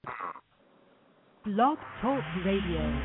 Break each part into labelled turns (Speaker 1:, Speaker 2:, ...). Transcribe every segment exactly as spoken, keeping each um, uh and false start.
Speaker 1: Blog Talk Radio.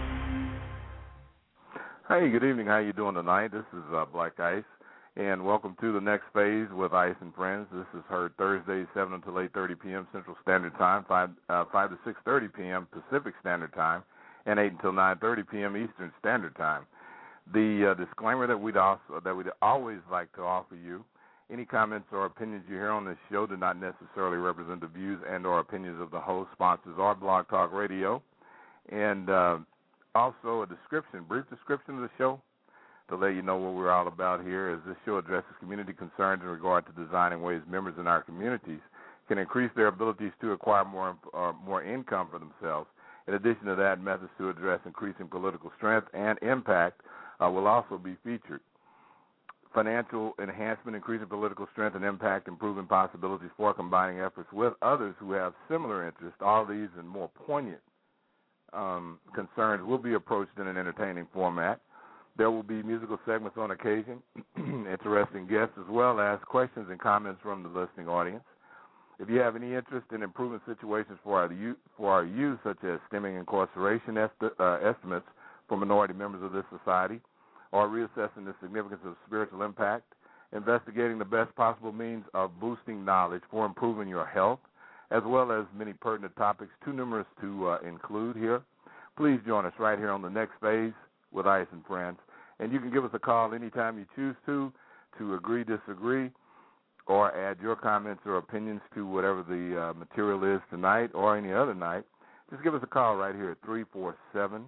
Speaker 2: Hey, good evening. How you doing tonight? This is uh, Black Ice, and welcome to the next phase with Ice and Friends. This is heard Thursdays, seven until eight thirty p.m. Central Standard Time, five, uh, five to six thirty p.m. Pacific Standard Time, and eight until nine thirty p.m. Eastern Standard Time. The uh, disclaimer that we'd also, that we'd always like to offer you: any comments or opinions you hear on this show do not necessarily represent the views and or opinions of the host, sponsors, or Blog Talk Radio. And uh, also a description, brief description of the show to let you know what we're all about here, as this show addresses community concerns in regard to designing ways members in our communities can increase their abilities to acquire more uh, more income for themselves. In addition to that, methods to address increasing political strength and impact uh, will also be featured. Financial enhancement, increasing political strength and impact, improving possibilities for combining efforts with others who have similar interests. All these and more poignant um, concerns will be approached in an entertaining format. There will be musical segments on occasion, interesting guests, as well as questions and comments from the listening audience. If you have any interest in improving situations for our youth, for our youth, such as stemming incarceration esti- uh, estimates for minority members of this society, or reassessing the significance of spiritual impact, investigating the best possible means of boosting knowledge for improving your health, as well as many pertinent topics too numerous to uh, include here, please join us right here on the next phase with Ice and Friends. And you can give us a call anytime you choose to, to agree, disagree, or add your comments or opinions to whatever the uh, material is tonight or any other night. Just give us a call right here at three four seven,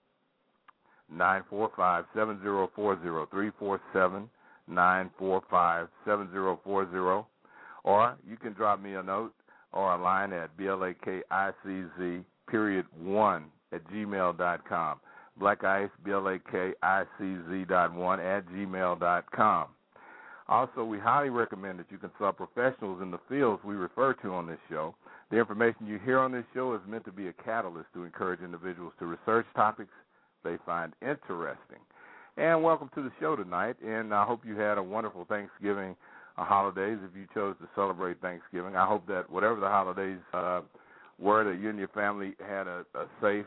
Speaker 2: nine four five, seven zero four zero, three four seven, nine four five, seven zero four zero, or you can drop me a note or a line at blakicz period one at gmail dot com. Black Ice, blakicz dot one at gmail dot com. Also, we highly recommend that you consult professionals in the fields we refer to on this show. The information you hear on this show is meant to be a catalyst to encourage individuals to research topics they find interesting. And welcome to the show tonight, and I hope you had a wonderful Thanksgiving uh, holidays if you chose to celebrate Thanksgiving. I hope that whatever the holidays uh, were, that you and your family had a, a safe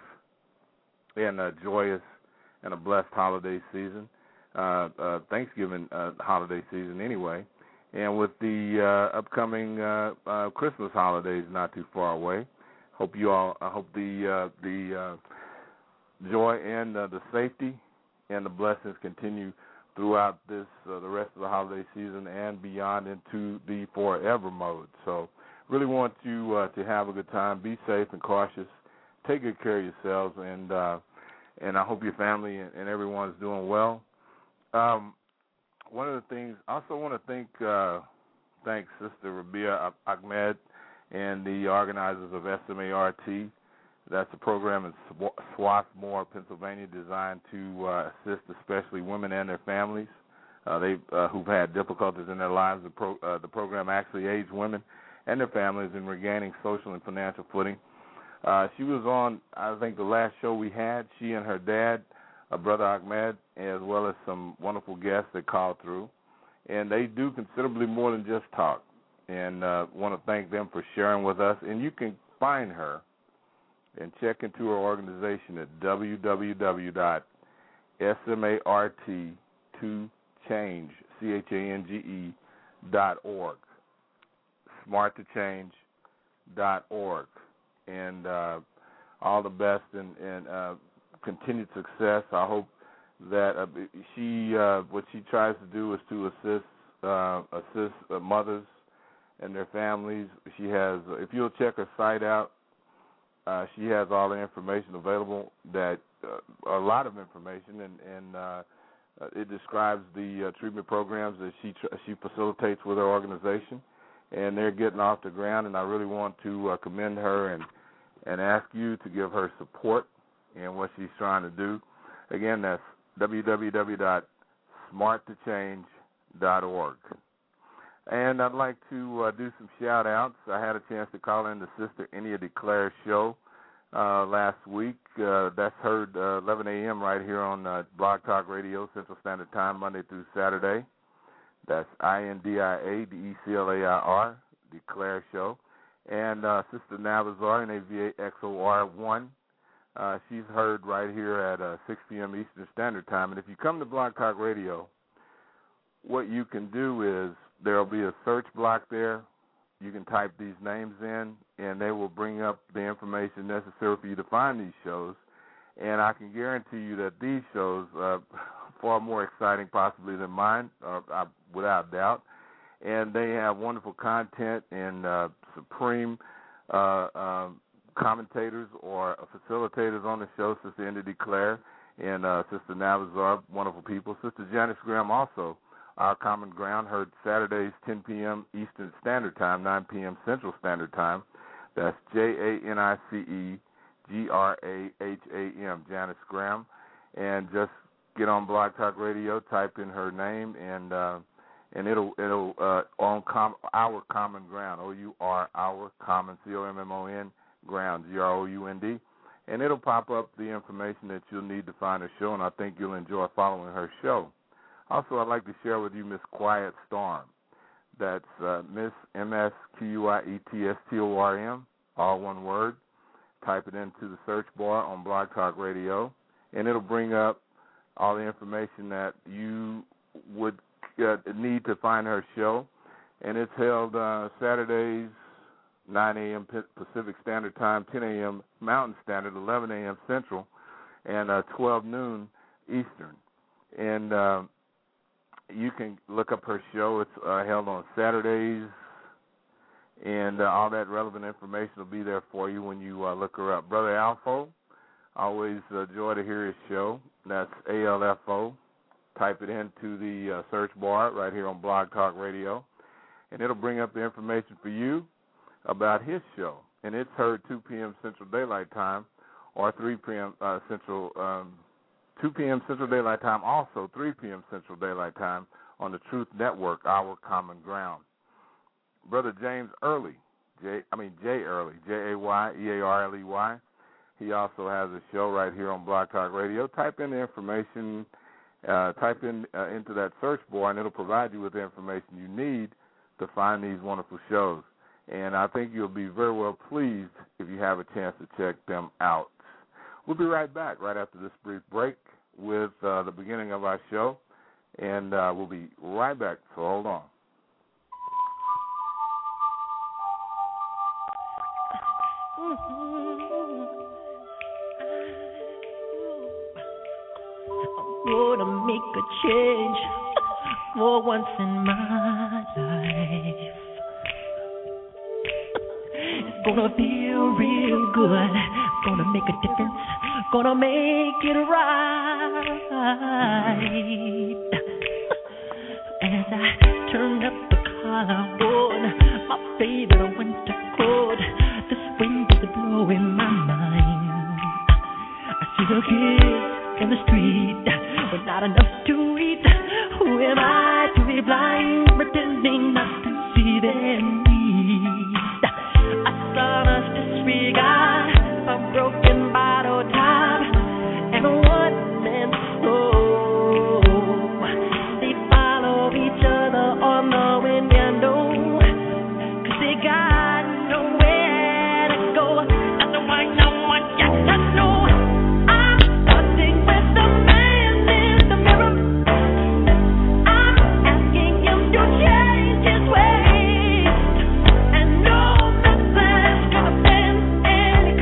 Speaker 2: and a joyous and a blessed holiday season, uh, uh, Thanksgiving uh, holiday season anyway. And with the uh, upcoming uh, uh, Christmas holidays not too far away, hope you all. I hope the uh, the uh, joy and uh, the safety and the blessings continue throughout this uh, the rest of the holiday season and beyond into the forever mode. So, really want you uh, to have a good time. Be safe and cautious. Take good care of yourselves, and uh, and I hope your family and, and everyone's doing well. Um, one of the things, I also want to thank uh, thank Sister Rabia Ahmed and the organizers of S M A R T. That's a program in Swarthmore, Pennsylvania, designed to uh, assist especially women and their families uh, they uh, who've had difficulties in their lives. The, pro, uh, the program actually aids women and their families in regaining social and financial footing. Uh, she was on, I think, the last show we had. She and her dad, uh, Brother Ahmed, as well as some wonderful guests that called through. And they do considerably more than just talk. And uh, want to thank them for sharing with us. And you can find her and check into her organization at w w w dot smart two change, C H A N G E, dot org, smart to change dot org. And uh, all the best and, and uh, continued success. I hope that uh, she, uh, what she tries to do is to assist uh, assist uh, mothers and their families. She has, if you'll check her site out, uh, she has all the information available. That uh, a lot of information, and, and uh, it describes the uh, treatment programs that she tr- she facilitates with her organization. And they're getting off the ground, and I really want to uh, commend her and and ask you to give her support in what she's trying to do. Again, that's w w w dot smart to change dot org. And I'd like to uh, do some shout-outs. I had a chance to call in the Sister Enia Declare show uh, last week. Uh, that's heard uh, eleven a.m. right here on uh, Blog Talk Radio, Central Standard Time, Monday through Saturday. That's I N D I A D E C L A I R, Declare Show. And uh, Sister Navazar, N A V A X O R one, uh, she's heard right here at uh, six p.m. Eastern Standard Time. And if you come to Blog Talk Radio, what you can do is there will be a search block there. You can type these names in, and they will bring up the information necessary for you to find these shows. And I can guarantee you that these shows are far more exciting possibly than mine, uh, I, without doubt. And they have wonderful content and uh, supreme uh, um, commentators or facilitators on the show, Sister Indy Declare and uh, Sister Navazar, wonderful people. Sister Janice Graham also, Our Common Ground, heard Saturdays ten p.m. Eastern Standard Time, nine p.m. Central Standard Time. That's J A N I C E G R A H A M, Janice Graham. And just get on Blog Talk Radio, type in her name, and uh, and it'll it'll uh, on com- Our Common Ground, O U R, Our Common, C O M M O N, Ground, G R O U N D, and it'll pop up the information that you'll need to find her show, and I think you'll enjoy following her show. Also, I'd like to share with you Miss Quiet Storm. That's uh, Miss M S Q U I E T S T O R M, all one word. Type it into the search bar on Blog Talk Radio, and it'll bring up all the information that you would uh, need to find her show. And it's held uh, Saturdays, nine a.m. Pacific Standard Time, ten a.m. Mountain Standard, eleven a.m. Central, and uh, twelve noon Eastern. And uh, you can look up her show. It's uh, held on Saturdays, and uh, all that relevant information will be there for you when you uh, look her up. Brother Alfo, always uh, joy to hear his show. That's A L F O. Type it into the uh, search bar right here on Blog Talk Radio, and it'll bring up the information for you about his show. And it's heard two p.m. Central Daylight Time or three p.m. Uh, Central um, two p.m. Central Daylight Time, also three p.m. Central Daylight Time on the Truth Network, Our Common Ground. Brother James Early, J, I mean Jay Early, J A Y E A R L E Y. He also has a show right here on Blog Talk Radio. Type in the information, uh, type in uh, into that search bar, and it'll provide you with the information you need to find these wonderful shows. And I think you'll be very well pleased if you have a chance to check them out. We'll be right back right after this brief break with uh, the beginning of our show, and uh, we'll be right back, so hold on.
Speaker 3: I'm gonna make a change for once in my life. It's gonna feel real good. Gonna make a difference. Gonna make it right. As I turn up the collar on my favorite winter coat, this wind is blowing my mind. I see the kids in the street, but not enough to eat. Who am I to be blind, pretending not to see their needs? A son's disregard, a broken bottle top, and a one-man show. They follow each other on the window, 'cause they got nowhere to go. That's why someone got to know. I'm starting with the man in the mirror. I'm asking him to change his ways, and no nothing's gonna stand any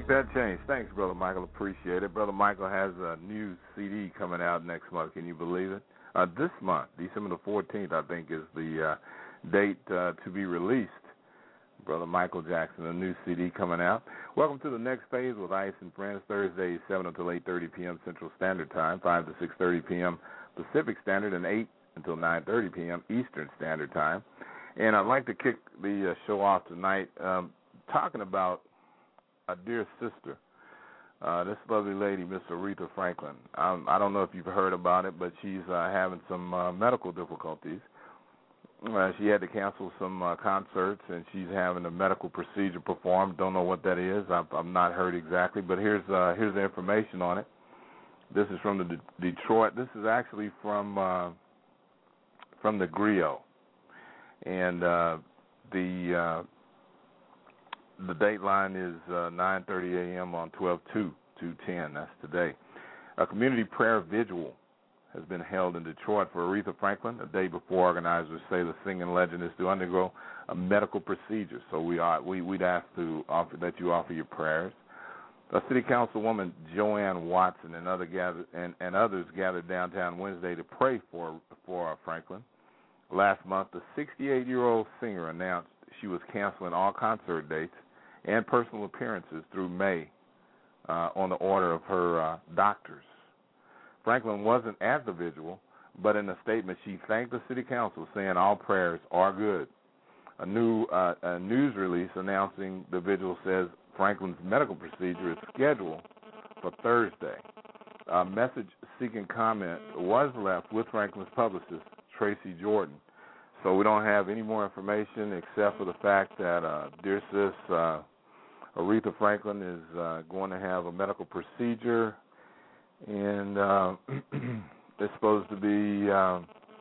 Speaker 2: make that change. Thanks, Brother Michael. Appreciate it. Brother Michael has a new C D coming out next month. Can you believe it? Uh, this month, December the fourteenth, I think, is the uh, date uh, to be released. Brother Michael Jackson, a new C D coming out. Welcome to the next phase with Ice and Friends, Thursday, seven until eight thirty p.m. Central Standard Time, five to six thirty p.m. Pacific Standard, and eight until nine thirty p.m. Eastern Standard Time. And I'd like to kick the uh, show off tonight um, talking about a dear sister, uh, this lovely lady, Miss Aretha Franklin. Um, I don't know if you've heard about it, but she's uh, having some uh, medical difficulties. Uh, she had to cancel some uh, concerts, and she's having a medical procedure performed. Don't know what that is. I've, I've not heard exactly, but here's uh, here's the information on it. This is from the De- Detroit. This is actually from uh, from the Griot, and uh, the uh, the dateline is uh, nine thirty a.m. on twelve two two ten. That's today. A community prayer vigil has been held in Detroit for Aretha Franklin, a day before organizers say the singing legend is to undergo a medical procedure. So we are, we, we'd ask to offer, that you offer your prayers. A city councilwoman, Joanne Watson, and, other gather, and, and others gathered downtown Wednesday to pray for, for Franklin. Last month, the sixty-eight-year-old singer announced she was canceling all concert dates and personal appearances through May uh, on the order of her uh, doctors. Franklin wasn't at the vigil, but in a statement she thanked the city council, saying all prayers are good. A new uh, a news release announcing the vigil says Franklin's medical procedure is scheduled for Thursday. A message seeking comment was left with Franklin's publicist, Tracy Jordan. So we don't have any more information except for the fact that uh, dear sis uh, Aretha Franklin is uh, going to have a medical procedure, and uh, it's supposed to be, uh,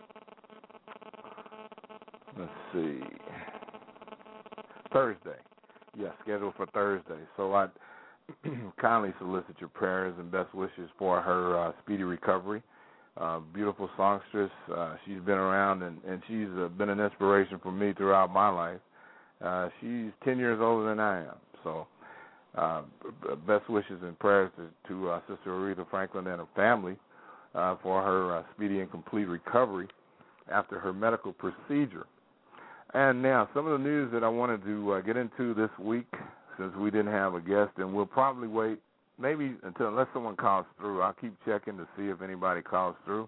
Speaker 2: let's see, Thursday. Yeah, scheduled for Thursday. So I kindly solicit your prayers and best wishes for her uh, speedy recovery. Uh, beautiful songstress. Uh, she's been around, and, and she's uh, been an inspiration for me throughout my life. Uh, she's ten years older than I am. So uh, best wishes and prayers to, to uh, Sister Aretha Franklin and her family uh, for her uh, speedy and complete recovery after her medical procedure. And now, some of the news that I wanted to uh, get into this week, since we didn't have a guest, and we'll probably wait maybe until, unless someone calls through. I'll keep checking to see if anybody calls through.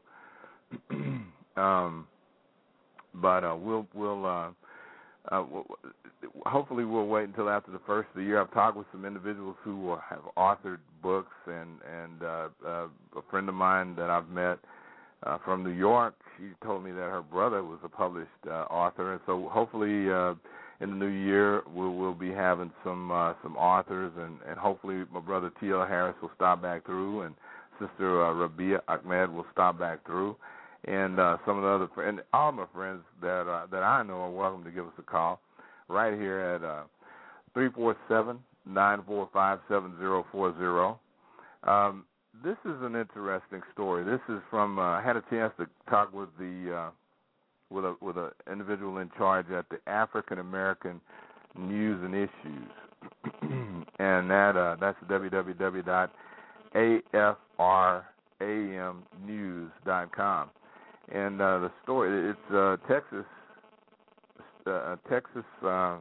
Speaker 2: um, but uh, we'll we'll uh, uh, we'll, hopefully we'll wait until after the first of the year. I've talked with some individuals who uh, have authored books, and and uh, uh, a friend of mine that I've met uh, from New York, she told me that her brother was a published uh, author, and so hopefully uh, in the new year we'll, we'll be having some uh, some authors, and, and hopefully my brother T L Harris will stop back through, and Sister uh, Rabia Ahmed will stop back through, and uh, some of the other friends, and all my friends that uh, that I know are welcome to give us a call right here at uh, three four seven, nine four five, seven zero four zero. Um, this is an interesting story. This is from uh, I had a chance to talk with the uh, with a with an individual in charge at the African American News and Issues, and that uh, that's w w w dot a f r a m news dot com. And uh, the story, it's uh, Texas, uh, Texas uh,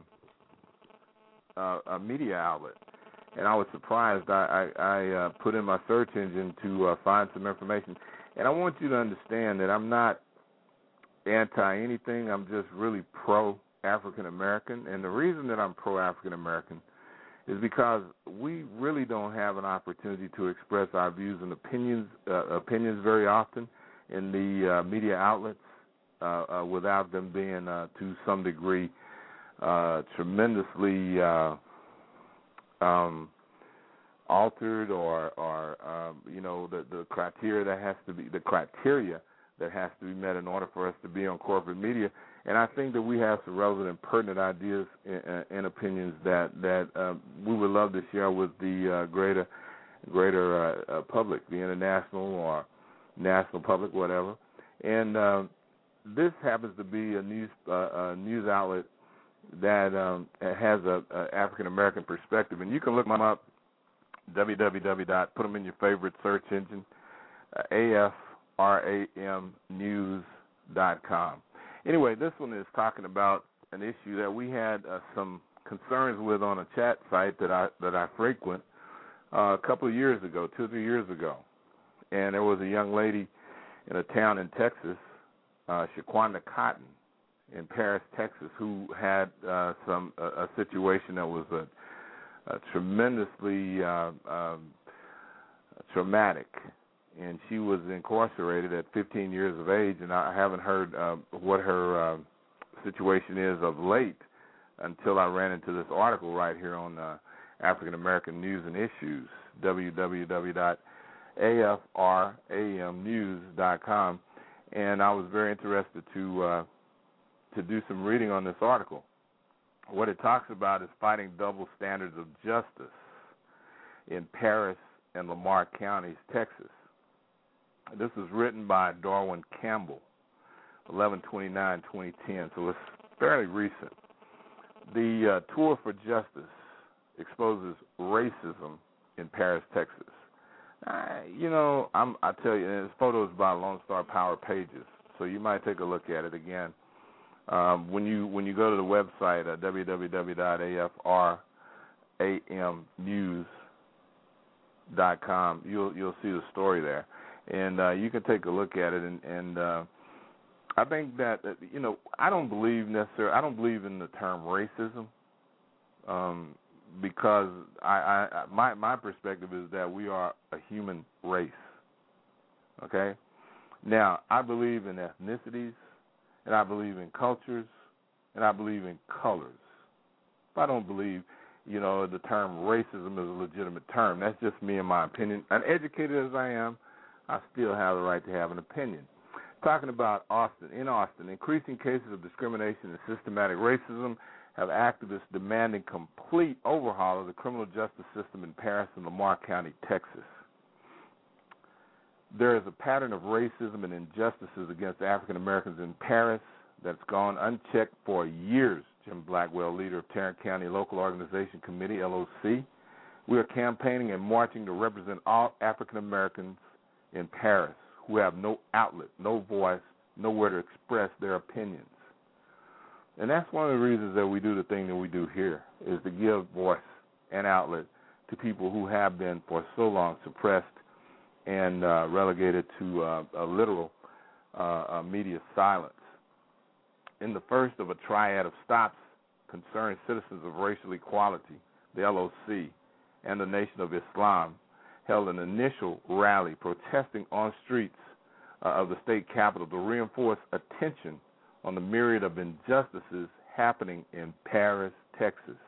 Speaker 2: uh, a media outlet. And I was surprised. I, I, I uh, put in my search engine to uh, find some information. And I want you to understand that I'm not anti-anything. I'm just really pro-African American. And the reason that I'm pro-African American is because we really don't have an opportunity to express our views and opinions uh, opinions very often in the uh, media outlets uh, uh, without them being, uh, to some degree, uh, tremendously uh, um, altered, or, or um, you know, the, the criteria that has to be the criteria that has to be met in order for us to be on corporate media. And I think that we have some relevant and pertinent ideas and, and opinions that that um, we would love to share with the uh, greater greater uh, uh, public, the international or national public, whatever. And uh, this happens to be a news uh, a news outlet that um, has a, a African American perspective, and you can look them up w w w dot put them in your favorite search engine, uh, A F R A M news dot com. Anyway, this one is talking about an issue that we had uh, some concerns with on a chat site that I that I frequent uh, a couple of years ago, two or three years ago. And there was a young lady in a town in Texas, uh, Shaquanda Cotton, in Paris, Texas, who had uh, some a, a situation that was a, a tremendously uh, um, traumatic, and she was incarcerated at fifteen years of age. And I haven't heard uh, what her uh, situation is of late until I ran into this article right here on uh, African American News and Issues, w w w dot A F R A M news dot com, and I was very interested to uh, to do some reading on this article. What it talks about is fighting double standards of justice in Paris and Lamar counties, Texas. This was written by Darwin Campbell, eleven twenty-nine twenty ten, so it's fairly recent. The uh, Tour for Justice exposes racism in Paris, Texas. Uh, you know, I'm, I tell you, and this photo is by Lone Star Power Pages, so you might take a look at it again. Um, when you when you go to the website, uh, w w w dot A F R A M news dot com, you'll you'll see the story there, and uh, you can take a look at it. And, and uh, I think that uh, you know, I don't believe necessarily. I don't believe in the term racism. Um, Because I, I, my my perspective is that we are a human race. Okay? Now, I believe in ethnicities, and I believe in cultures, and I believe in colors. But I don't believe, you know, the term racism is a legitimate term. That's just me and my opinion. Uneducated as I am, I still have the right to have an opinion. Talking about Austin, in Austin, increasing cases of discrimination and systematic racism have activists demanding complete overhaul of the criminal justice system in Paris and Lamar County, Texas. There is a pattern of racism and injustices against African Americans in Paris that's gone unchecked for years, Jim Blackwell, leader of Tarrant County Local Organization Committee, L O C. We are campaigning and marching to represent all African Americans in Paris who have no outlet, no voice, nowhere to express their opinions. And that's one of the reasons that we do the thing that we do here, is to give voice and outlet to people who have been for so long suppressed and uh, relegated to uh, a literal uh, uh, media silence. In the first of a triad of stops concerning citizens of racial equality, the L O C and the Nation of Islam held an initial rally protesting on streets uh, of the state capital to reinforce attention on the myriad of injustices happening in Paris, Texas.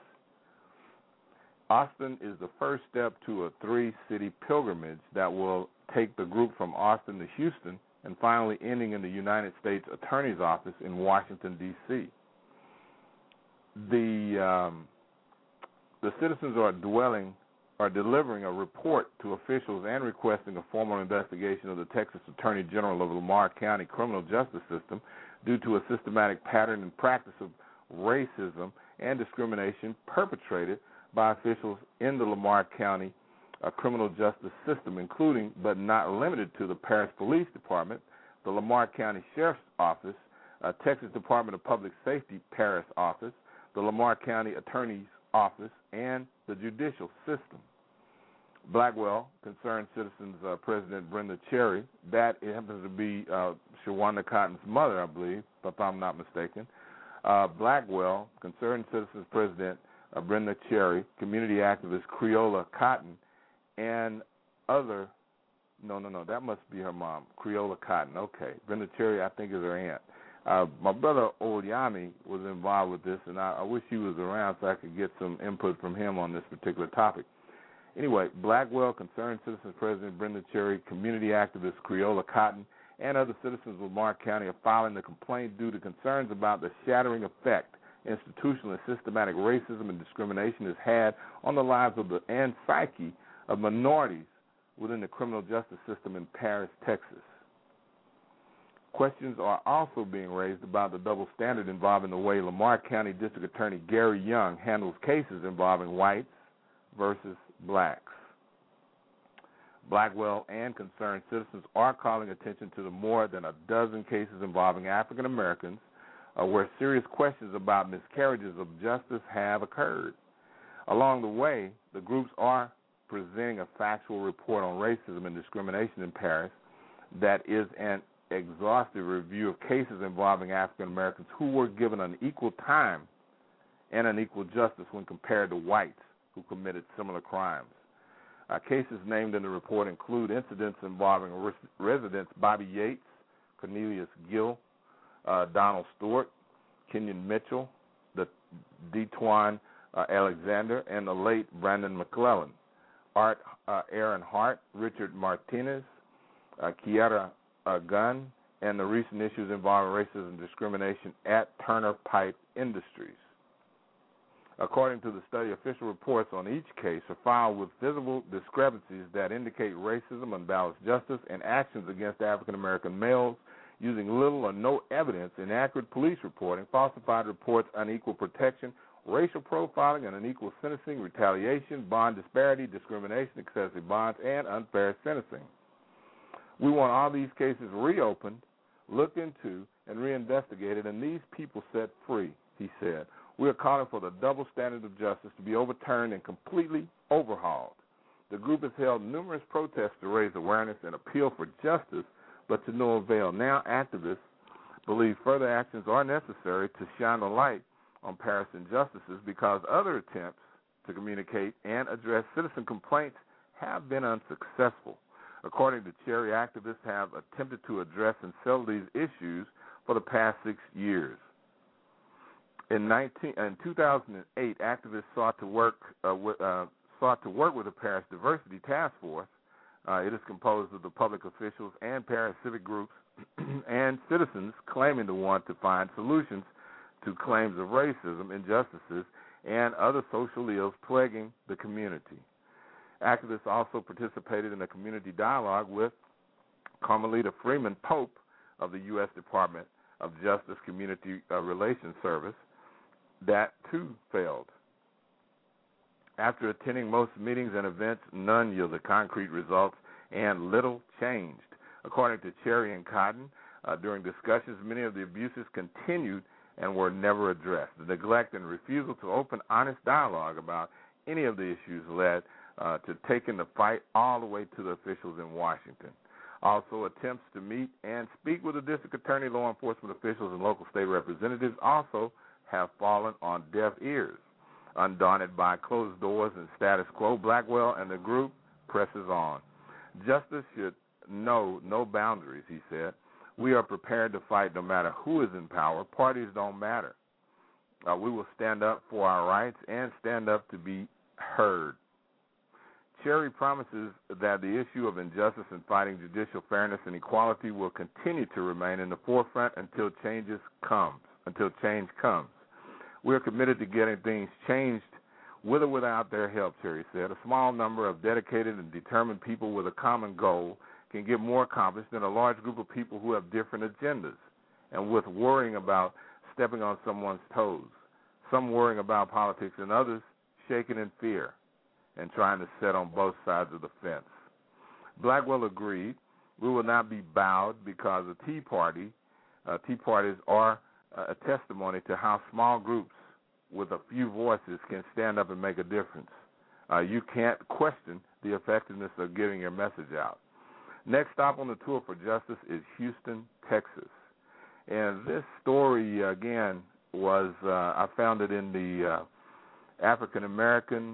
Speaker 2: Austin is the first step to a three-city pilgrimage that will take the group from Austin to Houston and finally ending in the United States Attorney's Office in Washington, D C The um, the citizens are dwelling are delivering a report to officials and requesting a formal investigation of the Texas Attorney General of Lamar County criminal justice system due to a systematic pattern and practice of racism and discrimination perpetrated by officials in the Lamar County uh, criminal justice system, including but not limited to the Paris Police Department, the Lamar County Sheriff's Office, uh, Texas Department of Public Safety Paris Office, the Lamar County Attorney's Office, and the judicial system. Blackwell, Concerned Citizens uh, President Brenda Cherry, that happens to be uh, Shaquanda Cotton's mother, I believe, if I'm not mistaken. Uh, Blackwell, Concerned Citizens President uh, Brenda Cherry, community activist Creola Cotton, and other, no, no, no, that must be her mom, Creola Cotton, okay. Brenda Cherry, I think, is her aunt. Uh, my brother Oyami was involved with this, and I, I wish he was around so I could get some input from him on this particular topic. Anyway, Blackwell, Concerned Citizens President Brenda Cherry, community activist Creola Cotton, and other citizens of Lamar County are filing the complaint due to concerns about the shattering effect institutional and systematic racism and discrimination has had on the lives of the and psyche of minorities within the criminal justice system in Paris, Texas. Questions are also being raised about the double standard involving the way Lamar County District Attorney Gary Young handles cases involving whites versus blacks. Blackwell and concerned citizens are calling attention to the more than a dozen cases involving African Americans uh, where serious questions about miscarriages of justice have occurred. Along the way, the groups are presenting a factual report on racism and discrimination in Paris that is an exhaustive review of cases involving African Americans who were given an equal time and an equal justice when compared to whites who committed similar crimes. Uh, cases named in the report include incidents involving res- residents Bobby Yates, Cornelius Gill, uh, Donald Stewart, Kenyon Mitchell, the Detwan uh, Alexander, and the late Brandon McClellan, Art uh, Aaron Hart, Richard Martinez, uh, Kiara uh, Gunn, and the recent issues involving racism and discrimination at Turner Pipe Industries. According to the study, official reports on each case are filed with visible discrepancies that indicate racism, unbalanced justice, and actions against African American males using little or no evidence, inaccurate police reporting, falsified reports, unequal protection, racial profiling and unequal sentencing, retaliation, bond disparity, discrimination, excessive bonds, and unfair sentencing. We want all these cases reopened, looked into, and reinvestigated, and these people set free, he said. We are calling for the double standard of justice to be overturned and completely overhauled. The group has held numerous protests to raise awareness and appeal for justice, but to no avail. Now activists believe further actions are necessary to shine a light on Paris injustices because other attempts to communicate and address citizen complaints have been unsuccessful. According to Cherry, activists have attempted to address and settle these issues for the past six years. In, nineteen, in two thousand eight, activists sought to work uh, with, uh, sought to work with the Paris Diversity Task Force. Uh, it is composed of the public officials and Paris civic groups and citizens claiming to want to find solutions to claims of racism, injustices, and other social ills plaguing the community. Activists also participated in a community dialogue with Carmelita Freeman Pope of the U S Department of Justice Community uh, Relations Service. That, too, failed. After attending most meetings and events, none yielded concrete results, and little changed. According to Cherry and Cotton, uh, during discussions, many of the abuses continued and were never addressed. The neglect and refusal to open honest dialogue about any of the issues led uh, to taking the fight all the way to the officials in Washington. Also, attempts to meet and speak with the district attorney, law enforcement officials, and local state representatives also have fallen on deaf ears. Undaunted by closed doors and status quo, Blackwell and the group presses on. Justice should know no boundaries, he said. We are prepared to fight no matter who is in power. Parties don't matter. Uh, we will stand up for our rights and stand up to be heard. Cherry promises that the issue of injustice and fighting judicial fairness and equality will continue to remain in the forefront until changes comes, until change comes. We are committed to getting things changed with or without their help, Cherry said. A small number of dedicated and determined people with a common goal can get more accomplished than a large group of people who have different agendas and with worrying about stepping on someone's toes, some worrying about politics and others shaking in fear and trying to sit on both sides of the fence. Blackwell agreed, we will not be bowed because the Tea Party, uh, Tea Parties are a testimony to how small groups with a few voices can stand up and make a difference. Uh, you can't question the effectiveness of getting your message out. Next stop on the tour for justice is Houston, Texas. And this story, again, was, uh, I found it in the uh, African American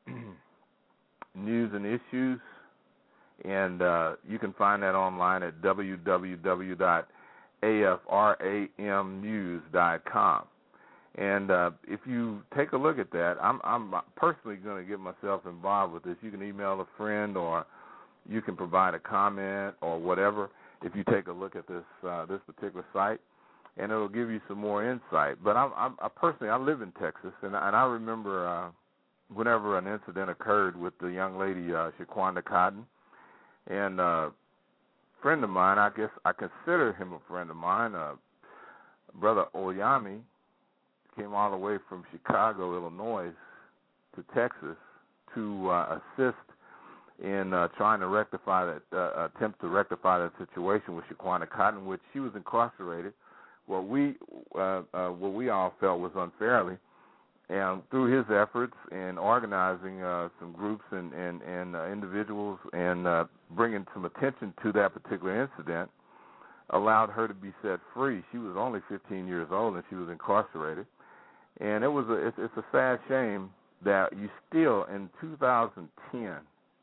Speaker 2: News and Issues, and uh, you can find that online at w w w dot a f r a m news dot com. And uh, if you take a look at that, I'm, I'm personally going to get myself involved with this. You can email a friend, or you can provide a comment, or whatever. If you take a look at this uh, this particular site, and it'll give you some more insight. But I'm, I'm, I personally, I live in Texas, and, and I remember uh, whenever an incident occurred with the young lady uh, Shaquanda Cotton, and uh, friend of mine, I guess I consider him a friend of mine, uh, Brother Oyami, came all the way from Chicago, Illinois, to Texas to uh, assist in uh, trying to rectify that, uh, attempt to rectify that situation with Shaquana Cotton, which she was incarcerated. What we, uh, uh, what we all felt was unfairly, and through his efforts in organizing uh, some groups and and, and uh, individuals and uh, bringing some attention to that particular incident, allowed her to be set free. She was only fifteen years old and she was incarcerated, and it was a, it's, it's a sad shame that you still in two thousand ten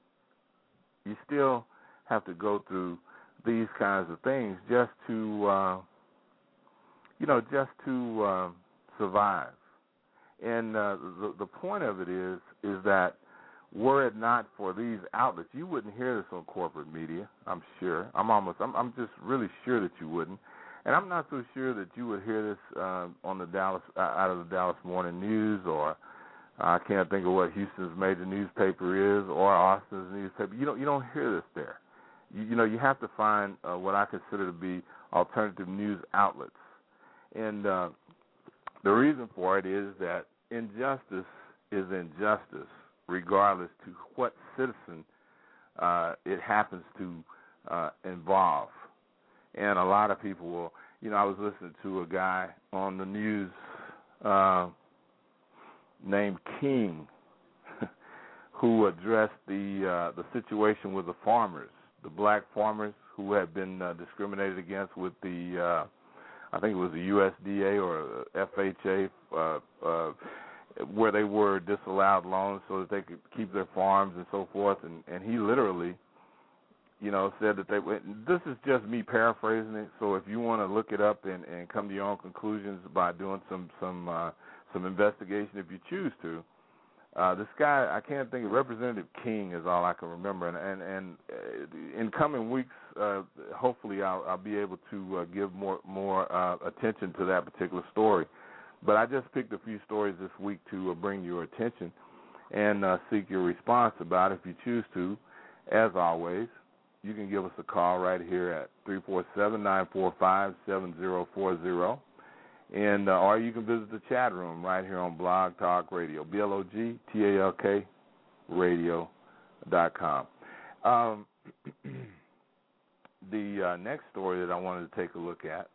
Speaker 2: you still have to go through these kinds of things just to uh, you know just to uh, survive. And uh, the the point of it is is that were it not for these outlets, you wouldn't hear this on corporate media. I'm sure. I'm almost. I'm, I'm just really sure that you wouldn't. And I'm not so sure that you would hear this uh, on the Dallas uh, out of the Dallas Morning News, or I can't think of what Houston's major newspaper is, or Austin's newspaper. You don't. You don't hear this there. You, you know, you have to find uh, what I consider to be alternative news outlets. And uh, the reason for it is that injustice is injustice, regardless to what citizen uh, it happens to uh, involve. And a lot of people will, you know, I was listening to a guy on the news uh, named King who addressed the uh, the situation with the farmers, the black farmers who had been uh, discriminated against with the, uh, I think it was the U S D A or F H A, uh, uh, where they were disallowed loans so that they could keep their farms and so forth. And, and he literally, you know, said that they went, this is just me paraphrasing it, so if you want to look it up and, and come to your own conclusions by doing some some uh, some investigation if you choose to. Uh, this guy, I can't think of, Representative King is all I can remember, and and, and uh, in coming weeks, uh, hopefully I'll, I'll be able to uh, give more more uh, attention to that particular story. But I just picked a few stories this week to uh, bring your attention and uh, seek your response about it if you choose to. As always, you can give us a call right here at three four seven, nine four five, seven zero four zero. And uh, or you can visit the chat room right here on Blog Talk Radio, B L O G T A L K radio dot com. Um, the uh, next story that I wanted to take a look at,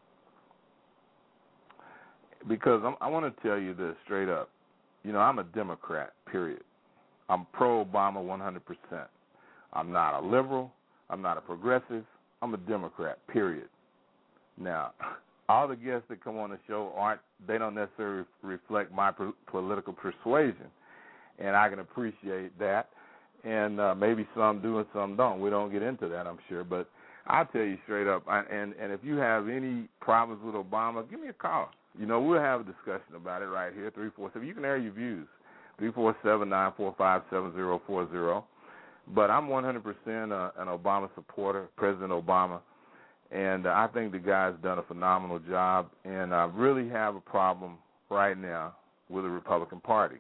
Speaker 2: because I'm, I want to tell you this straight up. You know, I'm a Democrat, period. I'm pro-Obama one hundred percent. I'm not a liberal. I'm not a progressive. I'm a Democrat, period. Now, all the guests that come on the show aren't, they don't necessarily reflect my po- political persuasion, and I can appreciate that. And uh, maybe some do and some don't. We don't get into that, I'm sure. But I'll tell you straight up, I, and, and if you have any problems with Obama, give me a call. You know, we'll have a discussion about it right here, three four seven. You can air your views, three four seven, nine four five, seven zero four zero. But I'm one hundred percent uh, an Obama supporter, President Obama. And uh, I think the guy's done a phenomenal job, and I really have a problem right now with the Republican Party,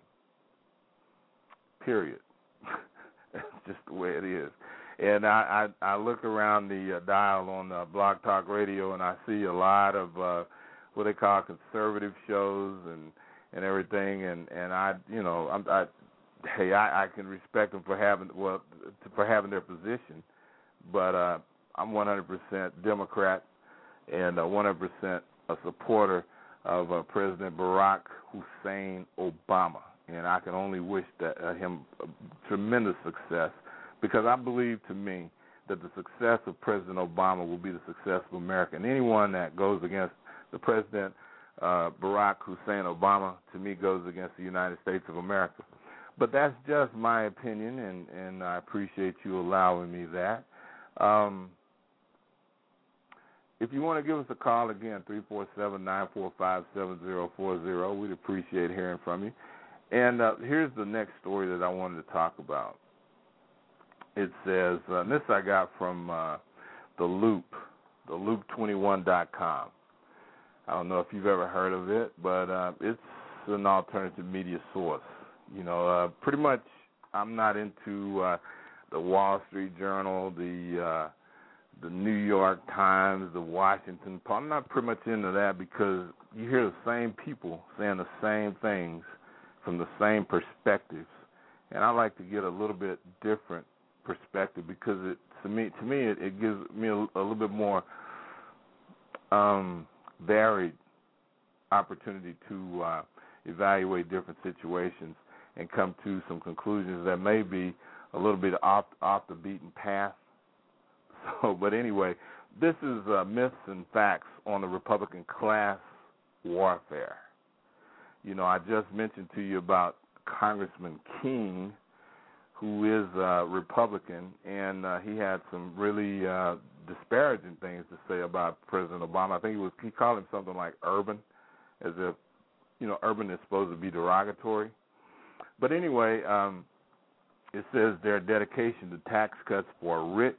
Speaker 2: period. That's just the way it is. And I, I, I look around the uh, dial on uh, Blog Talk Radio, and I see a lot of uh, what they call conservative shows and, and everything, and, and I, you know, I'm, I, hey, I, I can respect them for having, well, for having their position, but uh, I'm one hundred percent Democrat and uh, one hundred percent a supporter of uh, President Barack Hussein Obama. And I can only wish that uh, him uh, tremendous success, because I believe, to me, that the success of President Obama will be the success of America. And anyone that goes against the President uh, Barack Hussein Obama, to me, goes against the United States of America. But that's just my opinion, and, and I appreciate you allowing me that. Um, If you want to give us a call, again, three four seven, nine four five, seven zero four zero. We'd appreciate hearing from you. And uh, here's the next story that I wanted to talk about. It says, uh, and this I got from uh, The Loop, the loop twenty-one dot com. I don't know if you've ever heard of it, but uh, it's an alternative media source. You know, uh, pretty much I'm not into uh, the Wall Street Journal, the uh, the New York Times, the Washington Post. I'm not pretty much into that, because you hear the same people saying the same things from the same perspectives. And I like to get a little bit different perspective because it to me to me it, it gives me a, a little bit more um, varied opportunity to uh, evaluate different situations and come to some conclusions that may be a little bit off off the beaten path. So, but anyway, this is uh, myths and facts on the Republican class warfare. You know, I just mentioned to you about Congressman King, who is a Republican, and uh, he had some really uh, disparaging things to say about President Obama. I think he was he called him something like urban, as if, you know, urban is supposed to be derogatory. But anyway, um, it says their dedication to tax cuts for rich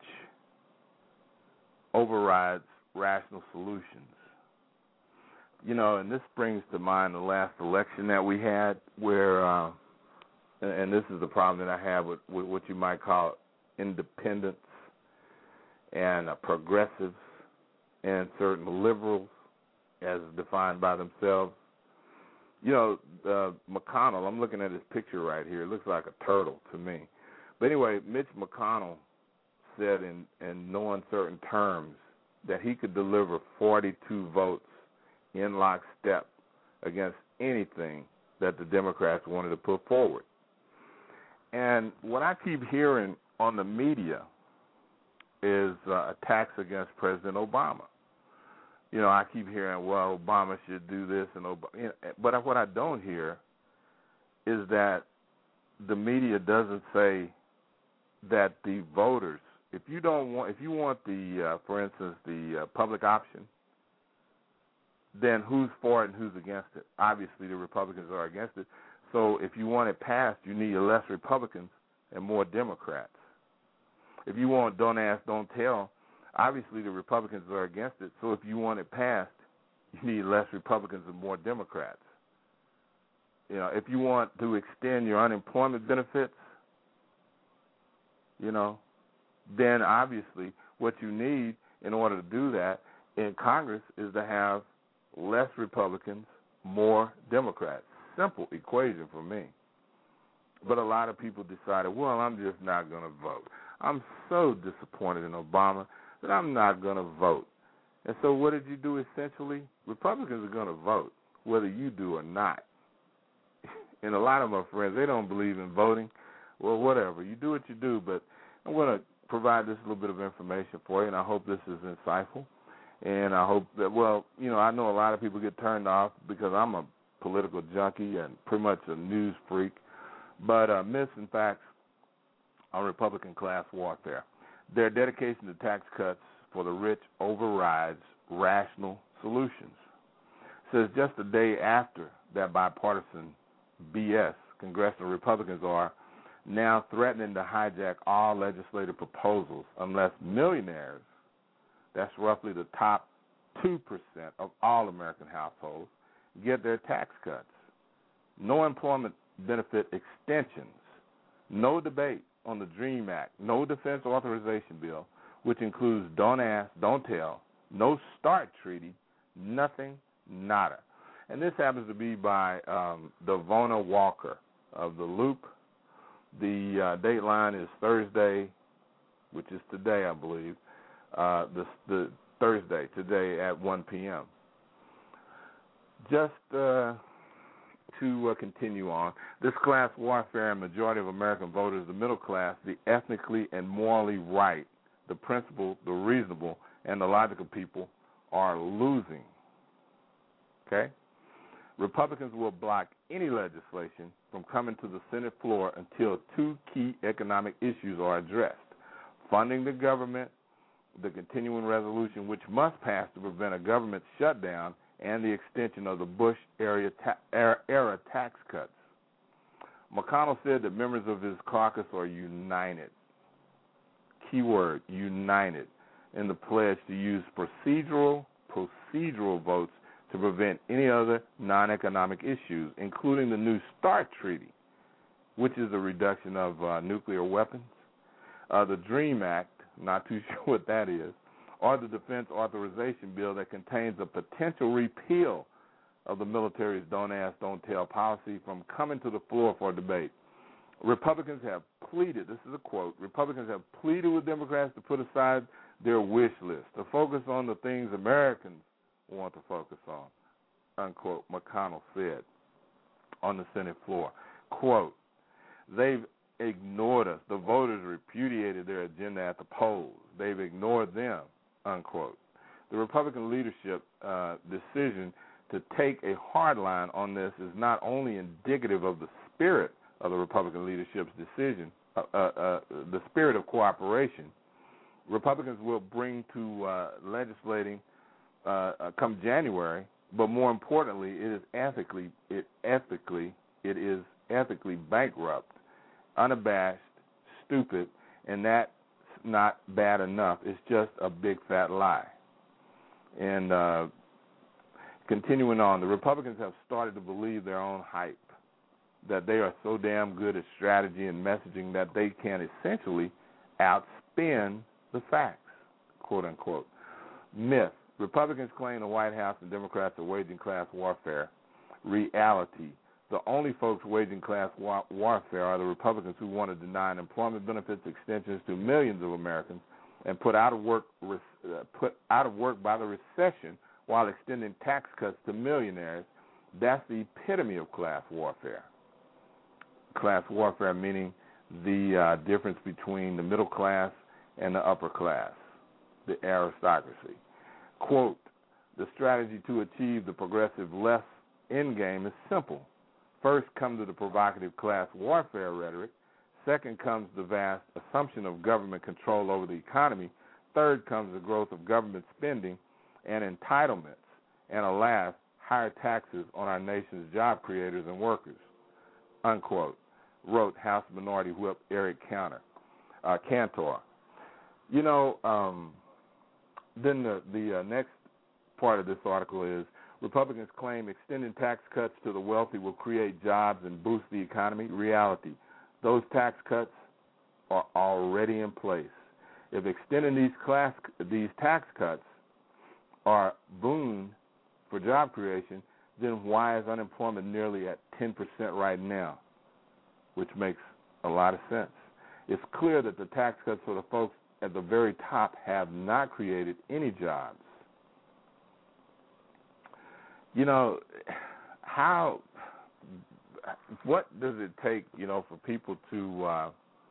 Speaker 2: overrides rational solutions. You know, and this brings to mind the last election that we had where, uh, and this is the problem that I have with, with what you might call independents and uh, progressives and certain liberals as defined by themselves. You know, uh, McConnell, I'm looking at his picture right here. It looks like a turtle to me. But anyway, Mitch McConnell said in, in no uncertain terms that he could deliver forty-two votes in lockstep against anything that the Democrats wanted to put forward. And what I keep hearing on the media is uh, attacks against President Obama. You know, I keep hearing, well, Obama should do this, and Obama, you know, but what I don't hear is that the media doesn't say that the voters, if you don't want, if you want the, uh, for instance, the uh, public option, then who's for it and who's against it? Obviously, the Republicans are against it. So if you want it passed, you need less Republicans and more Democrats. If you want don't ask, don't tell, obviously the Republicans are against it. So if you want it passed, you need less Republicans and more Democrats. You know, if you want to extend your unemployment benefits, you know, then obviously what you need in order to do that in Congress is to have less Republicans, more Democrats. Simple equation for me. But a lot of people decided, well, I'm just not going to vote. I'm so disappointed in Obama that I'm not going to vote. And so what did you do essentially? Republicans are going to vote, whether you do or not. And a lot of my friends, they don't believe in voting. Well, whatever. You do what you do, but I'm going to provide this little bit of information for you, and I hope this is insightful. And I hope that, well, you know, I know a lot of people get turned off because I'm a political junkie and pretty much a news freak. But uh, myths and facts on Republican class warfare. Their dedication to tax cuts for the rich overrides rational solutions. Says just a day after that bipartisan B S, congressional Republicans are now threatening to hijack all legislative proposals unless millionaires, that's roughly the top two percent of all American households, get their tax cuts. No employment benefit extensions, no debate on the DREAM Act, no defense authorization bill, which includes don't ask, don't tell, no START treaty, nothing, nada. And this happens to be by um, Devona Walker of The Loop. The uh, dateline is Thursday, which is today, I believe, uh, the, the Thursday, today at one p.m. Just uh, to uh, continue on, this class warfare and majority of American voters, the middle class, the ethnically and morally right, the principled, the reasonable, and the logical people are losing. Okay? Republicans will block any legislation from coming to the Senate floor until two key economic issues are addressed: funding the government, the continuing resolution which must pass to prevent a government shutdown, and the extension of the Bush-era ta- era tax cuts. McConnell said that members of his caucus are united, keyword, united, in the pledge to use procedural, procedural votes to prevent any other non-economic issues, including the new START treaty, which is a reduction of uh, nuclear weapons, uh, the DREAM Act, not too sure what that is, or the defense authorization bill that contains a potential repeal of the military's don't ask, don't tell policy from coming to the floor for debate. Republicans have pleaded, this is a quote, Republicans have pleaded with Democrats to put aside their wish list, to focus on the things Americans want to focus on, unquote, McConnell said on the Senate floor. Quote, they've ignored us. The voters repudiated their agenda at the polls. They've ignored them, unquote. The Republican leadership uh, decision to take a hard line on this is not only indicative of the spirit of the Republican leadership's decision, uh, uh, uh, the spirit of cooperation. Republicans will bring to uh, legislating uh, uh, come January, but more importantly, it is ethically, it ethically, it is ethically bankrupt, unabashed, stupid, and that's not bad enough. It's just a big fat lie. And uh, continuing on, the Republicans have started to believe their own hype, that they are so damn good at strategy and messaging that they can essentially outspin the facts, quote unquote. Myth. Republicans claim the White House and Democrats are waging class warfare. Reality. The only folks waging class war- warfare are the Republicans who want to deny employment benefits extensions to millions of Americans and put out of work uh, put out of work by the recession while extending tax cuts to millionaires. That's the epitome of class warfare. Class warfare meaning the uh, difference between the middle class and the upper class, the aristocracy. Quote, the strategy to achieve the progressive left endgame is simple. First comes the provocative class warfare rhetoric. Second comes the vast assumption of government control over the economy. Third comes the growth of government spending and entitlements. And alas, higher taxes on our nation's job creators and workers, unquote, wrote House Minority Whip Eric Cantor. Uh, Cantor. You know, um, then the, the uh, next part of this article is Republicans claim extending tax cuts to the wealthy will create jobs and boost the economy. Reality, those tax cuts are already in place. If extending these class these tax cuts are boon for job creation, then why is unemployment nearly at ten percent right now? Which makes a lot of sense. It's clear that the tax cuts for the folks at the very top have not created any jobs. You know, how, what does it take, you know, for people to, uh,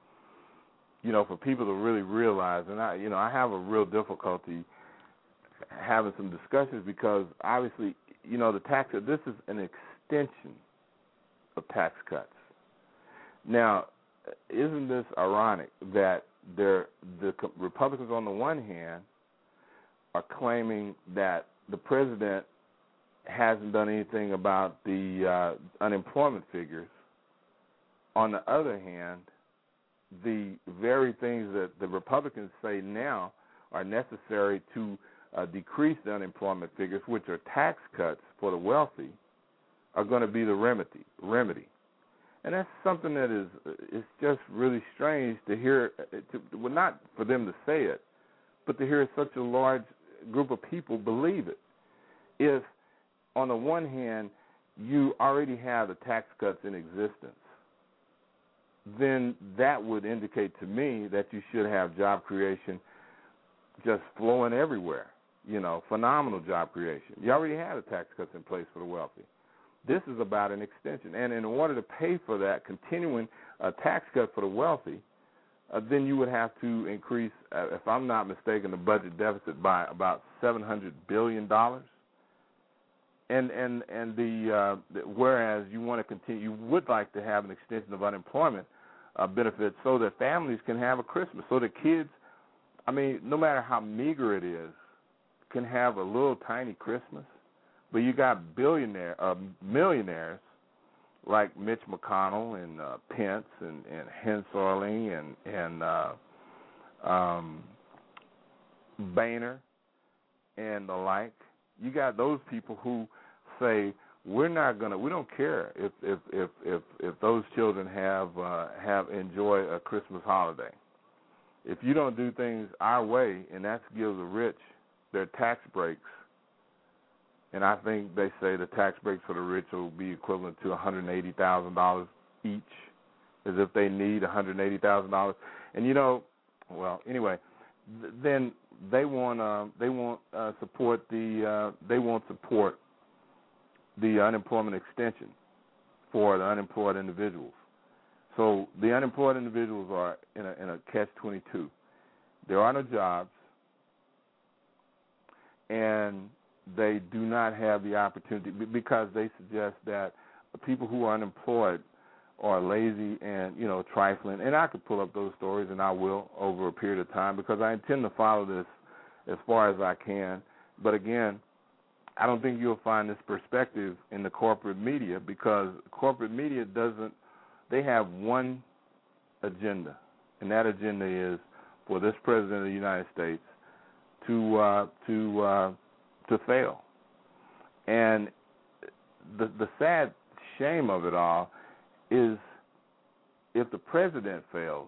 Speaker 2: you know, for people to really realize, and I, you know, I have a real difficulty having some discussions because obviously, you know, the tax, this is an extension of tax cuts. Now, isn't this ironic that there, the Republicans on the one hand are claiming that the president hasn't done anything about the uh, unemployment figures. On the other hand, the very things that the Republicans say now are necessary to uh, decrease the unemployment figures, which are tax cuts for the wealthy, are going to be the remedy. Remedy, and that's something that is it's just really strange to hear. To, well, not for them to say it, but to hear such a large group of people believe it. If on the one hand, you already have the tax cuts in existence, then that would indicate to me that you should have job creation just flowing everywhere, you know, phenomenal job creation. You already have the tax cuts in place for the wealthy. This is about an extension. And in order to pay for that continuing uh, tax cut for the wealthy, uh, then you would have to increase, uh, if I'm not mistaken, the budget deficit by about seven hundred billion dollars. And and and the, uh, the whereas you want to continue, you would like to have an extension of unemployment uh, benefits so that families can have a Christmas, so that kids, I mean, no matter how meager it is, can have a little tiny Christmas. But you got billionaire, uh, millionaires like Mitch McConnell and uh, Pence and, and Hensorling and and uh, um, Boehner and the like. You got those people who say we're not gonna, we don't care if if if if, if those children have uh, have enjoy a Christmas holiday. If you don't do things our way, and that gives the rich their tax breaks, and I think they say the tax breaks for the rich will be equivalent to one hundred eighty thousand dollars each as if they need one hundred eighty thousand dollars. And you know, well, anyway, th- then they want uh, they want uh, support the uh, they want support the unemployment extension for the unemployed individuals. So the unemployed individuals are in a, in a catch twenty-two. There are no jobs, and they do not have the opportunity because they suggest that people who are unemployed are lazy and, you know, trifling. And I could pull up those stories, and I will over a period of time because I intend to follow this as far as I can. But again, I don't think you'll find this perspective in the corporate media because corporate media doesn't, they have one agenda, and that agenda is for this president of the United States to uh, to uh, to fail. And the the sad shame of it all is if the president fails,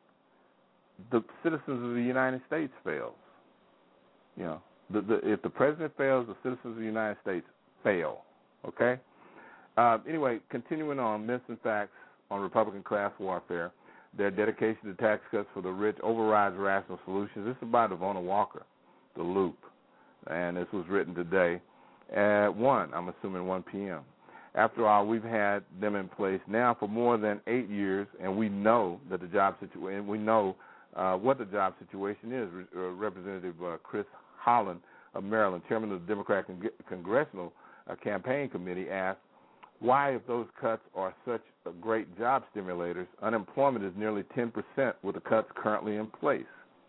Speaker 2: the citizens of the United States fails. You know, the, the, if the president fails, the citizens of the United States fail. Okay. Uh, anyway, continuing on, myths and facts on Republican class warfare. Their dedication to tax cuts for the rich overrides rational solutions. This is by Devona Walker, The Loop, and this was written today at one, I'm assuming one p.m. After all, we've had them in place now for more than eight years, and we know that the job situation, we know uh, what the job situation is. Re- uh, Representative uh, Chris Holland of Maryland, chairman of the Democratic Con- Congressional uh, Campaign Committee, asked, why, if those cuts are such great job stimulators, unemployment is nearly ten percent with the cuts currently in place.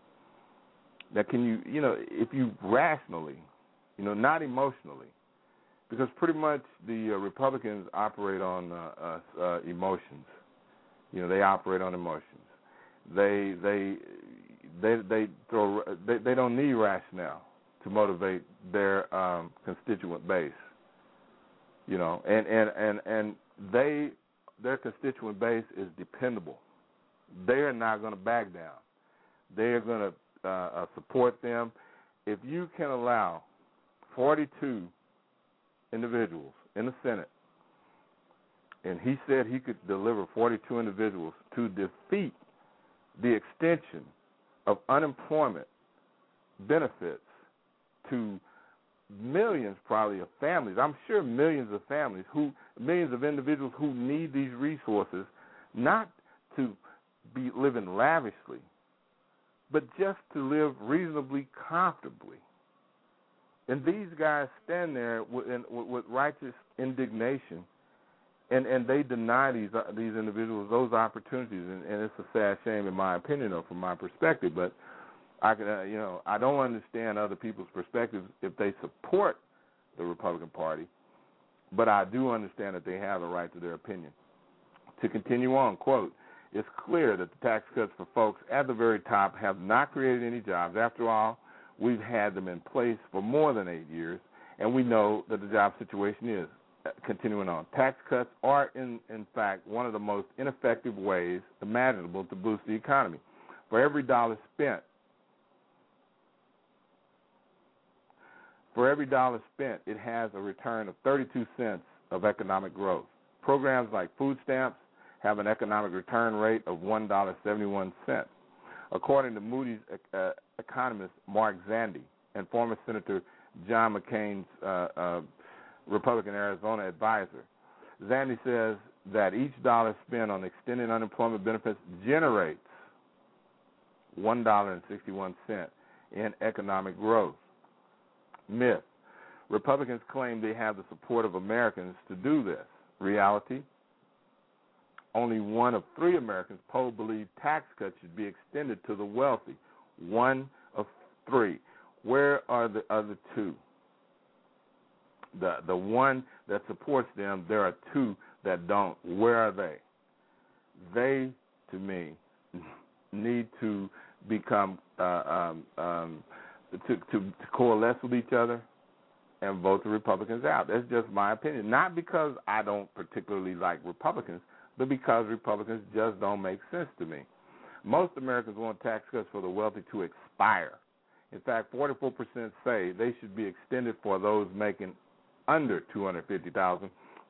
Speaker 2: Now, can you, you know, if you rationally, you know, not emotionally, because pretty much the uh, Republicans operate on uh, uh, uh, emotions. You know, they operate on emotions. They they they they throw they, they don't need rationale to motivate their um, constituent base. You know, and, and, and, and they their constituent base is dependable. They are not going to back down. They are going to uh, uh, support them. If you can allow forty-two individuals in the Senate, and he said he could deliver forty-two individuals to defeat the extension of unemployment benefits to millions probably of families, I'm sure millions of families, who millions of individuals who need these resources, not to be living lavishly, but just to live reasonably comfortably. And these guys stand there with, with righteous indignation, and, and they deny these uh, these individuals those opportunities, and, and it's a sad shame in my opinion, or from my perspective. But I can, uh, you know, I don't understand other people's perspectives if they support the Republican Party, but I do understand that they have a right to their opinion. To continue on, quote, it's clear that the tax cuts for folks at the very top have not created any jobs. After all, we've had them in place for more than eight years, and we know that the job situation is. Continuing on, tax cuts are, in, in fact, one of the most ineffective ways imaginable to boost the economy. For every dollar spent, For every dollar spent, it has a return of thirty-two cents of economic growth. Programs like food stamps have an economic return rate of one dollar and seventy-one cents. According to Moody's uh, economist Mark Zandi and former Senator John McCain's uh, uh, Republican Arizona advisor, Zandi says that each dollar spent on extended unemployment benefits generates one dollar and sixty-one cents in economic growth. Myth. Republicans claim they have the support of Americans to do this. Reality. Only one of three Americans polled believe tax cuts should be extended to the wealthy. One of three. Where are the other two? The the one that supports them, there are two that don't. Where are they? They, to me, need to become uh, um, um, To, to, to coalesce with each other and vote the Republicans out. That's just my opinion. Not because I don't particularly like Republicans, but because Republicans just don't make sense to me. Most Americans want tax cuts for the wealthy to expire. In fact, forty-four percent say they should be extended for those making under two hundred fifty thousand dollars,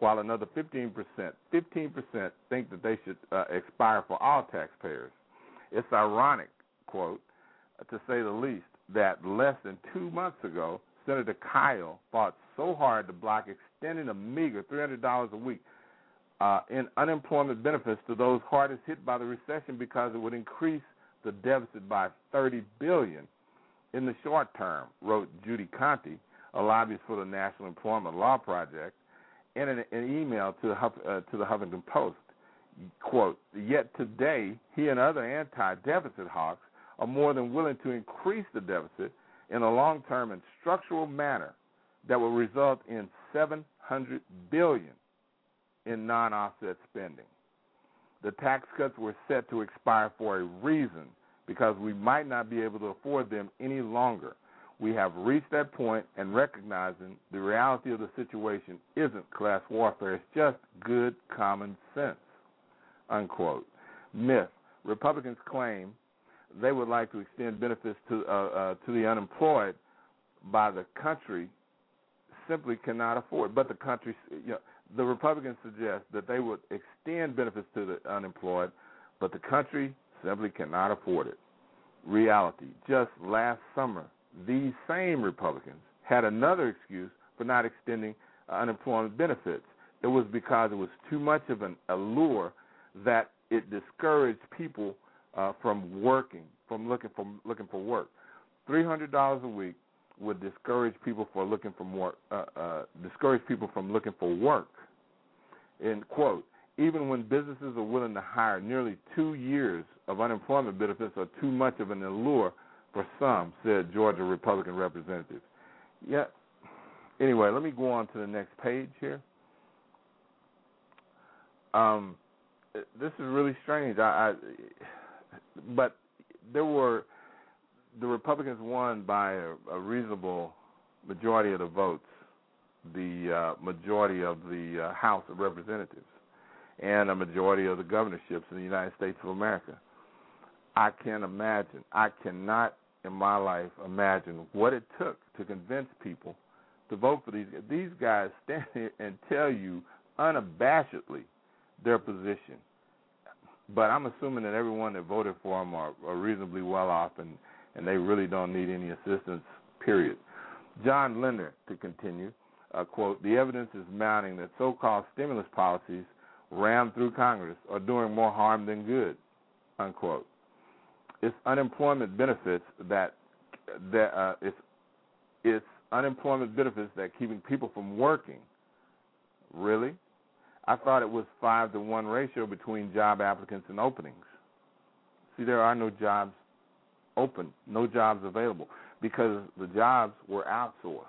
Speaker 2: while another fifteen percent, fifteen percent think that they should uh, expire for all taxpayers. It's ironic, quote, to say the least, that less than two months ago, Senator Kyle fought so hard to block extending a meager three hundred dollars a week uh, in unemployment benefits to those hardest hit by the recession because it would increase the deficit by thirty billion dollars in the short term, wrote Judy Conte, a lobbyist for the National Employment Law Project, in an, an email to, Huff, uh, to the Huffington Post. Quote, yet today, he and other anti-deficit hawks are more than willing to increase the deficit in a long-term and structural manner that will result in seven hundred billion dollars in non-offset spending. The tax cuts were set to expire for a reason, because we might not be able to afford them any longer. We have reached that point, and recognizing the reality of the situation isn't class warfare. It's just good common sense, unquote. Myth. Republicans claim they would like to extend benefits to uh, uh, to the unemployed, by the country simply cannot afford. But the country, you know, the Republicans suggest that they would extend benefits to the unemployed, but the country simply cannot afford it. Reality. Just last summer, these same Republicans had another excuse for not extending uh, unemployment benefits. It was because it was too much of an allure that it discouraged people uh, from working, from looking for looking for work. Three hundred dollars a week would discourage people for looking for more, uh, uh, discourage people from looking for work. End quote. Even when businesses are willing to hire, nearly two years of unemployment benefits are too much of an allure for some, said Georgia Republican representatives. Yeah. Anyway, let me go on to the next page here. Um, this is really strange. I, I, but there were the Republicans won by a, a reasonable majority of the votes, the uh, majority of the uh, House of Representatives, and a majority of the governorships in the United States of America. I can imagine, I cannot in my life imagine what it took to convince people to vote for these. These guys stand here and tell you unabashedly their position. But I'm assuming that everyone that voted for them are, are reasonably well off, and, and they really don't need any assistance, period. John Linder, to continue, uh, quote, the evidence is mounting that so-called stimulus policies rammed through Congress are doing more harm than good, unquote. It's unemployment benefits that, that uh, it's, it's unemployment benefits that keeping people from working. Really? I thought it was five to one ratio between job applicants and openings. See, there are no jobs open, no jobs available, because the jobs were outsourced.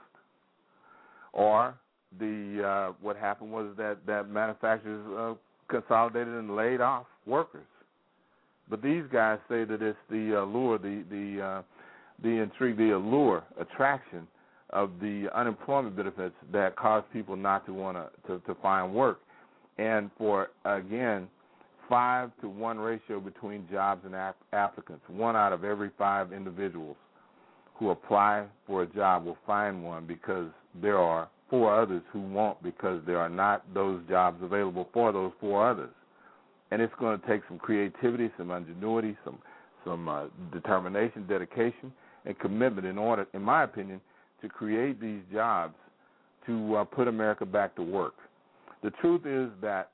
Speaker 2: Or the uh, what happened was that, that manufacturers uh, consolidated and laid off workers. But these guys say that it's the allure, the the uh, the intrigue, the allure, attraction of the unemployment benefits that cause people not to want to to find work. And for, again, five to one ratio between jobs and ap- applicants. One out of every five individuals who apply for a job will find one, because there are four others who won't, because there are not those jobs available for those four others. And it's going to take some creativity, some ingenuity, some some uh, determination, dedication, and commitment in order, in my opinion, to create these jobs to uh, put America back to work. The truth is that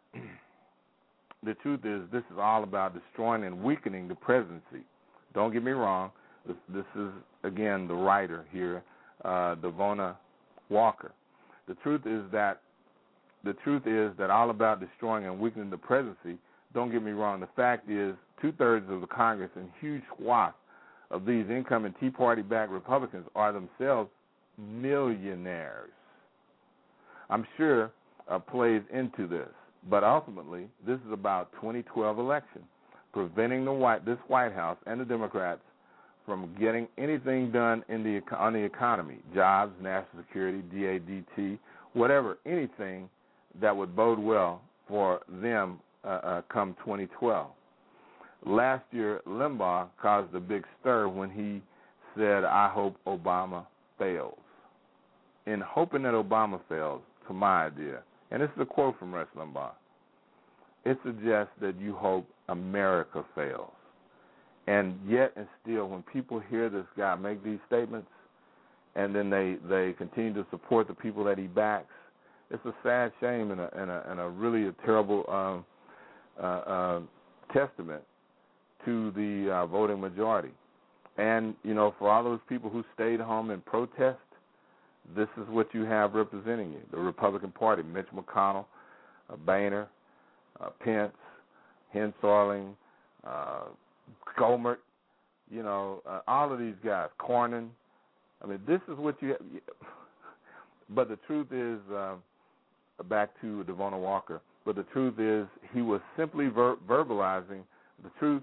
Speaker 2: the truth is this is all about destroying and weakening the presidency. Don't get me wrong. This, this is, again, the writer here, uh, Devona Walker. The truth is that the truth is that all about destroying and weakening the presidency. Don't get me wrong. The fact is, two-thirds of the Congress and huge swath of these incoming Tea Party-backed Republicans are themselves millionaires. I'm sure uh, plays into this, but ultimately, this is about twenty twelve election, preventing the White this White House and the Democrats from getting anything done in the on the economy, jobs, national security, D A D T, whatever, anything that would bode well for them uh, uh, come twenty twelve. Last year, Limbaugh caused a big stir when he said, I hope Obama fails. In hoping that Obama fails, to my idea, And this is a quote from Rush Limbaugh. It suggests that you hope America fails. And yet and still, when people hear this guy make these statements and then they, they continue to support the people that he backs, it's a sad shame and a, and a, and a really a terrible um, uh, uh, testament to the uh, voting majority. And, you know, for all those people who stayed home and protest, this is what you have representing you. The Republican Party, Mitch McConnell, uh, Boehner, uh, Pence, Hensarling, uh, Gohmert, you know, uh, all of these guys, Cornyn. I mean, this is what you have. But the truth is, uh, back to Devona Walker, but the truth is he was simply ver- verbalizing. The truth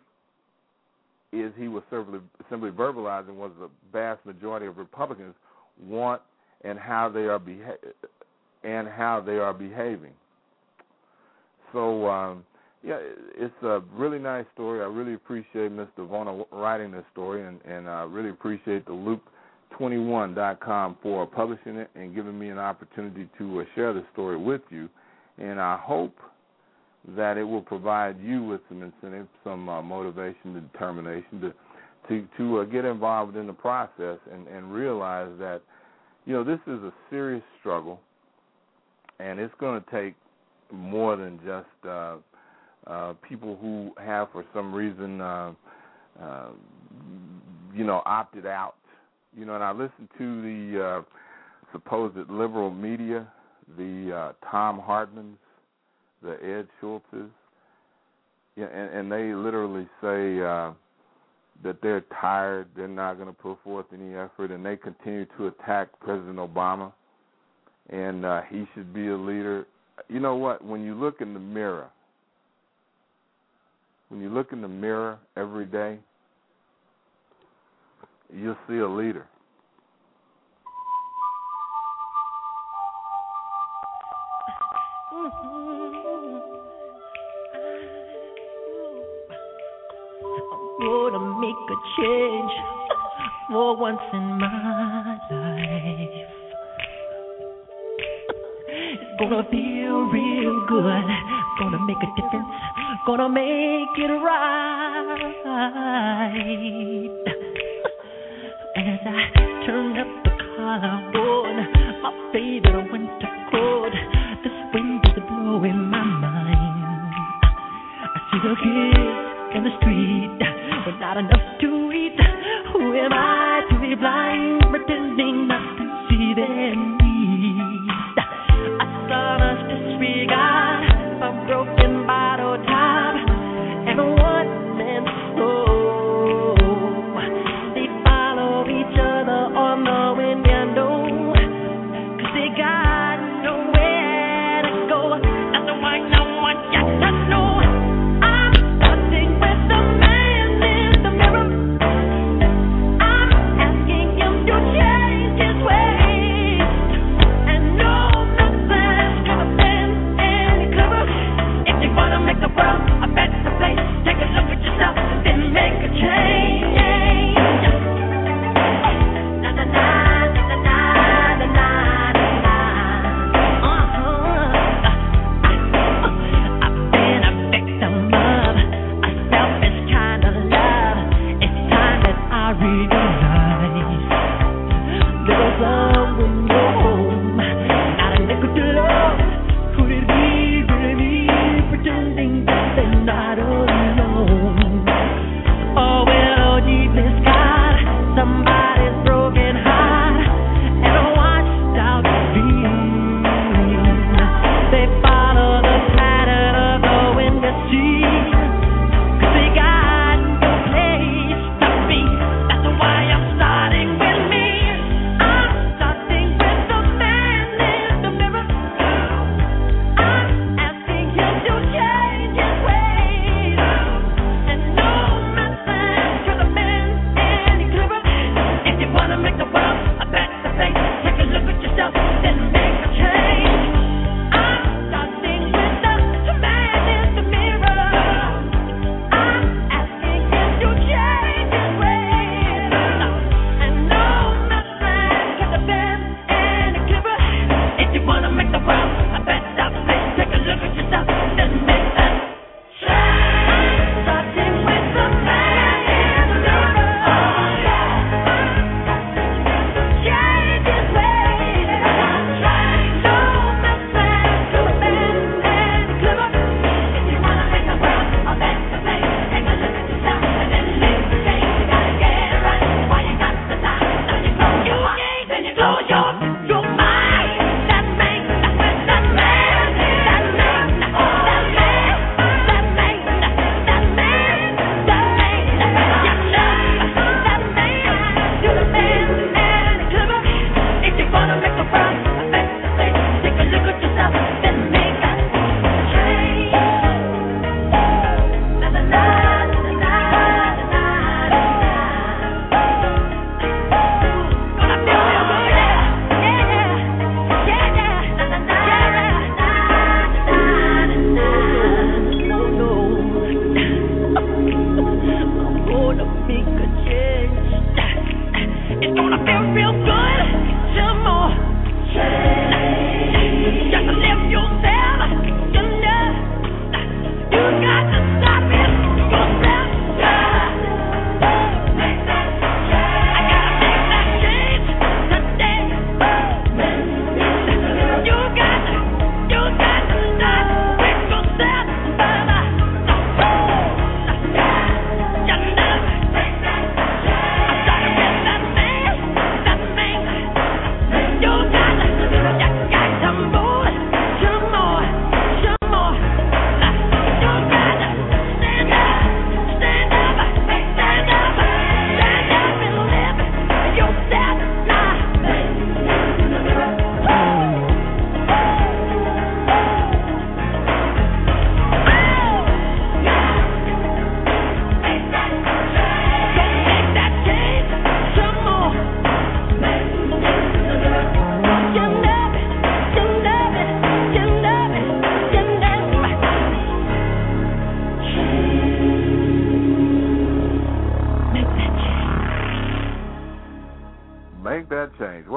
Speaker 2: is he was simply, simply verbalizing what the vast majority of Republicans want and how they are beha- and how they are behaving. So, um, yeah, it's a really nice story. I really appreciate Miz Devona writing this story, and, and I really appreciate the Loop twenty-one dot com for publishing it and giving me an opportunity to uh, share the story with you. And I hope that it will provide you with some incentive, some uh, motivation, and determination to to, to uh, get involved in the process and, and realize that, you know, this is a serious struggle, and it's going to take more than just uh, uh, people who have, for some reason, uh, uh, you know, opted out. You know, and I listened to the uh, supposed liberal media, the uh, Tom Hartmans, the Ed Schultzes, yeah, and, and they literally say uh, that they're tired, they're not going to put forth any effort, and they continue to attack President Obama, and uh, he should be a leader. You know what? When you look in the mirror, when you look in the mirror every day, you'll see a leader.
Speaker 3: Gonna make a change for once in my life. It's gonna feel real good. Gonna make a difference. Gonna make it right. As I turn up the collar on my favorite winter coat, this wind is blowing my mind. I see the kids in the street with not enough to eat. Who am I to be blind, pretending not to see their needs? A son's disregard, a broken bottle top, and a one-man show. They follow each other on the window, 'cause they got nowhere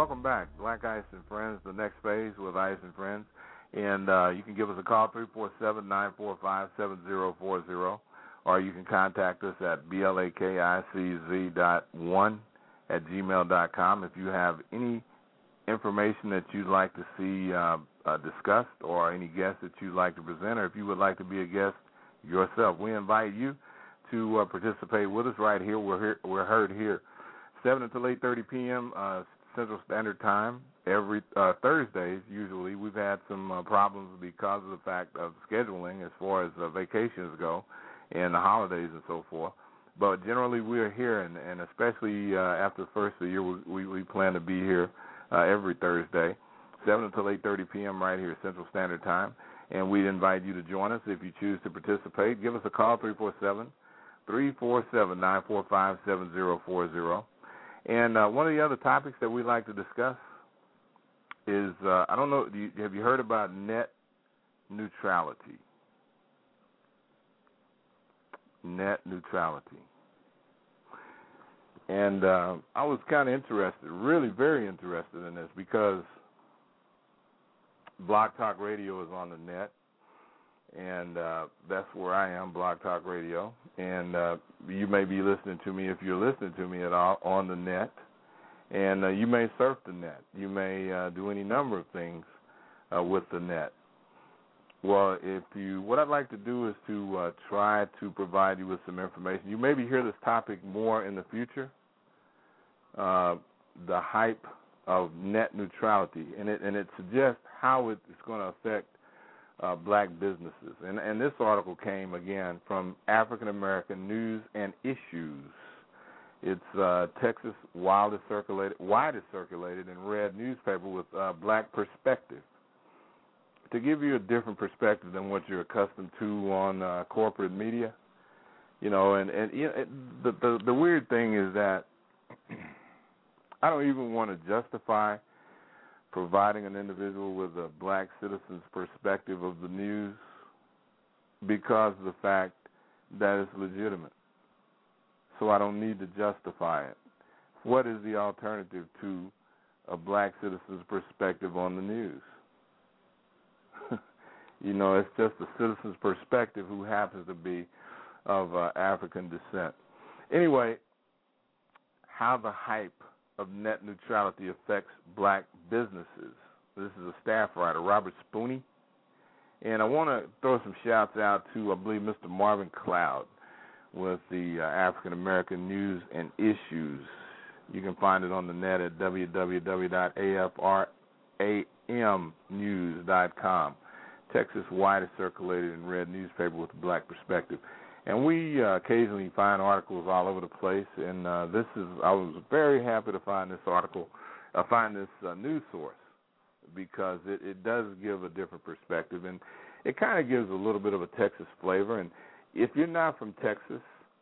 Speaker 2: welcome back. Black Ice and Friends, the next phase with Ice and Friends. And uh, you can give us a call, three four seven, nine four five, seven zero four zero, or you can contact us at blakicz dot one at gmail dot com if you have any information that you'd like to see uh, uh, discussed, or any guests that you'd like to present, or if you would like to be a guest yourself. We invite you to uh, participate with us right here. We're here, we're heard here seven until eight thirty p.m. Uh, Central Standard Time every uh, Thursdays. Usually, we've had some uh, problems because of the fact of scheduling as far as uh, vacations go and the holidays and so forth. But generally, we're here, and, and especially uh, after the first of the year, we, we, we plan to be here uh, every Thursday, seven until eight thirty p.m. right here Central Standard Time. And we'd invite you to join us if you choose to participate. Give us a call, three four seven, three four seven, nine four five, seven zero four zero. And uh, one of the other topics that we'd like to discuss is, uh, I don't know, do you, have you heard about net neutrality? Net neutrality. And uh, I was kind of interested, really very interested in this, because Blog Talk Radio is on the net, and uh, that's where I am, Blog Talk Radio. And uh, you may be listening to me, if you're listening to me at all, on the net. And uh, you may surf the net. You may uh, do any number of things uh, with the net. Well, if you, what I'd like to do is to uh, try to provide you with some information. You maybe hear this topic more in the future, uh, the hype of net neutrality, and it and it suggests how it's going to affect uh, black businesses. And and this article came again from African American News and Issues. It's uh, Texas' widest circulated, widest circulated and read newspaper with uh, black perspective. To give you a different perspective than what you're accustomed to on uh, corporate media, you know, and and you know, it, the, the the weird thing is that I don't even want to justify providing an individual with a black citizen's perspective of the news because of the fact that it's legitimate. So I don't need to justify it. What is the alternative to a black citizen's perspective on the news? You know, it's just a citizen's perspective who happens to be of uh, African descent. Anyway, how the hype of net neutrality affects black businesses. This is a staff writer, Robert Spooney. And I want to throw some shouts out to, I believe, Mister Marvin Cloud with the uh, African American News and Issues. You can find it on the net at w w w dot a f r a m news dot com. Texas' widest circulated and read newspaper with a black perspective. And we uh, occasionally find articles all over the place, and uh, this is, I was very happy to find this article, uh, find this uh, news source, because it, it does give a different perspective, and it kind of gives a little bit of a Texas flavor. And if you're not from Texas,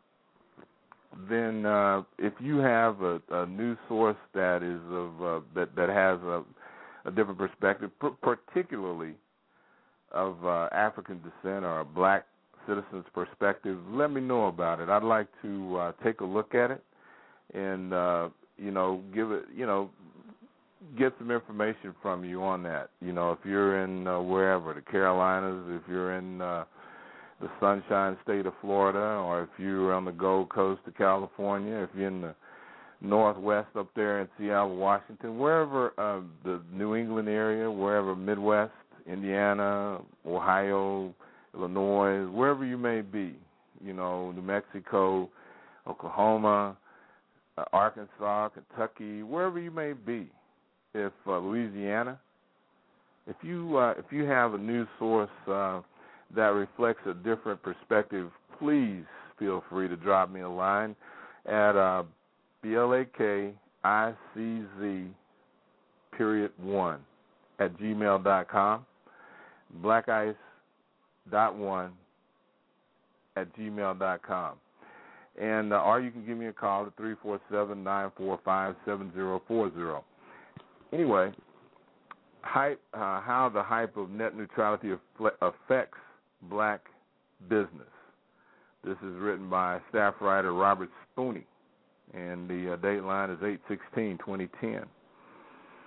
Speaker 2: then uh, if you have a, a news source that is of uh, that that has a, a different perspective, p- particularly of uh, African descent or a black citizen's perspective, let me know about it. I'd like to uh, take a look at it and uh, you know give it you know get some information from you on that. You know, if you're in uh, wherever, the Carolinas, if you're in uh, the Sunshine State of Florida, or if you're on the Gold Coast of California, if you're in the Northwest up there in Seattle, Washington, wherever, uh, the New England area, wherever, Midwest, Indiana, Ohio, Illinois, wherever you may be, you know, New Mexico, Oklahoma, uh, Arkansas, Kentucky, wherever you may be, if uh, Louisiana, if you uh, if you have a news source uh, that reflects a different perspective, please feel free to drop me a line at uh, B L A K I C Z period one at gmail dot com, black ice dot one at gmail dot com. And uh, or you can give me a call at three four seven, nine four five, seven zero four zero. Anyway, hype, uh, how the hype of net neutrality affects black business. This is written by staff writer Robert Spooney, and the uh, date line is eight sixteen twenty ten.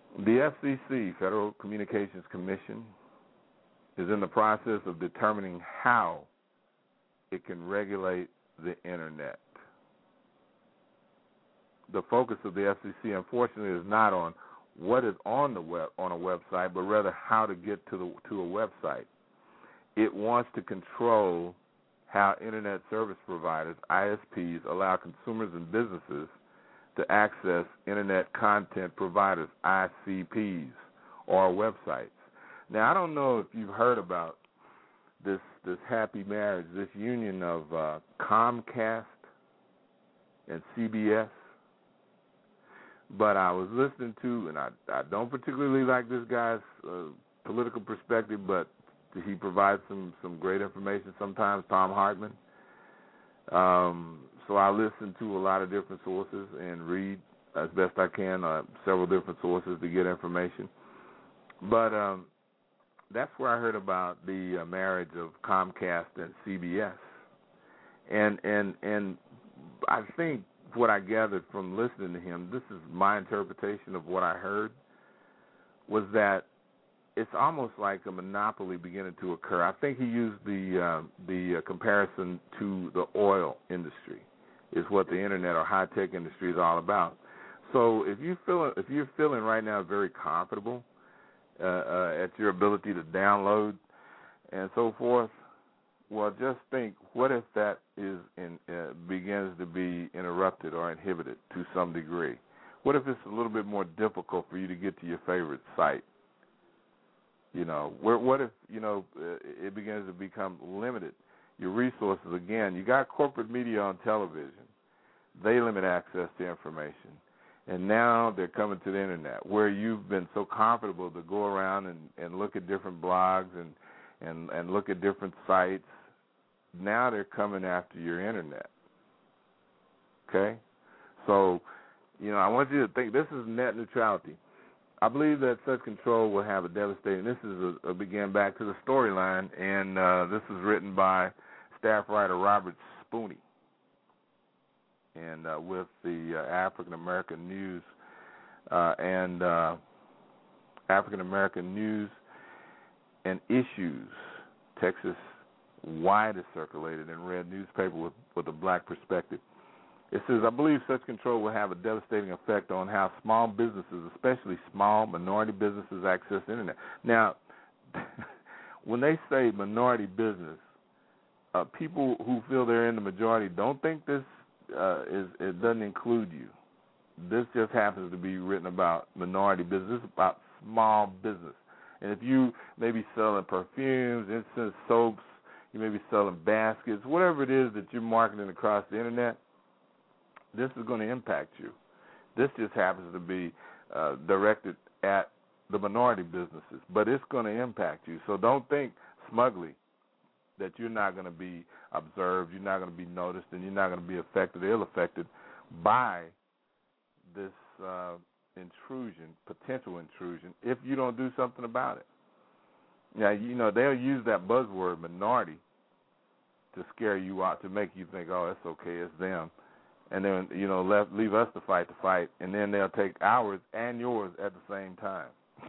Speaker 2: The F C C, Federal Communications Commission, is in the process of determining how it can regulate the Internet. The focus of the F C C, unfortunately, is not on what is on the web on a website, but rather how to get to the to a website. It wants to control how Internet service providers, I S Ps, allow consumers and businesses to access Internet content providers, I C Ps, or websites. Now, I don't know if you've heard about this this happy marriage, this union of uh, Comcast and C B S, but I was listening to, and I, I don't particularly like this guy's uh, political perspective, but he provides some, some great information sometimes, Tom Hartman. Um, so I listen to a lot of different sources and read as best I can uh, several different sources to get information. But um, that's where I heard about the uh, marriage of Comcast and C B S. And, and, and I think what I gathered from listening to him, this is my interpretation of what I heard, was that it's almost like a monopoly beginning to occur. I think he used the uh, the uh, comparison to the oil industry, is what the internet or high tech industry is all about. So if you feel if you're feeling right now very comfortable uh, uh, at your ability to download and so forth, well, just think, what if that is in, uh, begins to be interrupted or inhibited to some degree? What if it's a little bit more difficult for you to get to your favorite site? You know, where, what if, you know, it begins to become limited? Your resources, again, you got corporate media on television. They limit access to information. And now they're coming to the Internet, where you've been so comfortable to go around and, and look at different blogs and, and, and look at different sites. Now they're coming after your Internet. Okay? So, you know, I want you to think, this is net neutrality. I believe that such control will have a devastating, this is a, a begin back to the storyline, and uh, this is written by staff writer Robert Spooney, and uh, with the uh, African American News uh, and uh, African American News and Issues, Texas widest circulated and read newspaper with, with a black perspective. It says, I believe such control will have a devastating effect on how small businesses, especially small minority businesses, access the Internet. Now, when they say minority business, uh, people who feel they're in the majority don't think this uh, is, it doesn't include you. This just happens to be written about minority business. It's about small business. And if you may be selling perfumes, incense, soaps, you may be selling baskets, whatever it is that you're marketing across the Internet, this is going to impact you. This just happens to be uh, directed at the minority businesses, but it's going to impact you. So don't think smugly that you're not going to be observed, you're not going to be noticed, and you're not going to be affected or ill-affected by this uh, intrusion, potential intrusion, if you don't do something about it. Now, you know, they'll use that buzzword, minority, to scare you out, to make you think, oh, it's okay, it's them. And then, you know, left, leave us to fight the fight, and then they'll take ours and yours at the same time.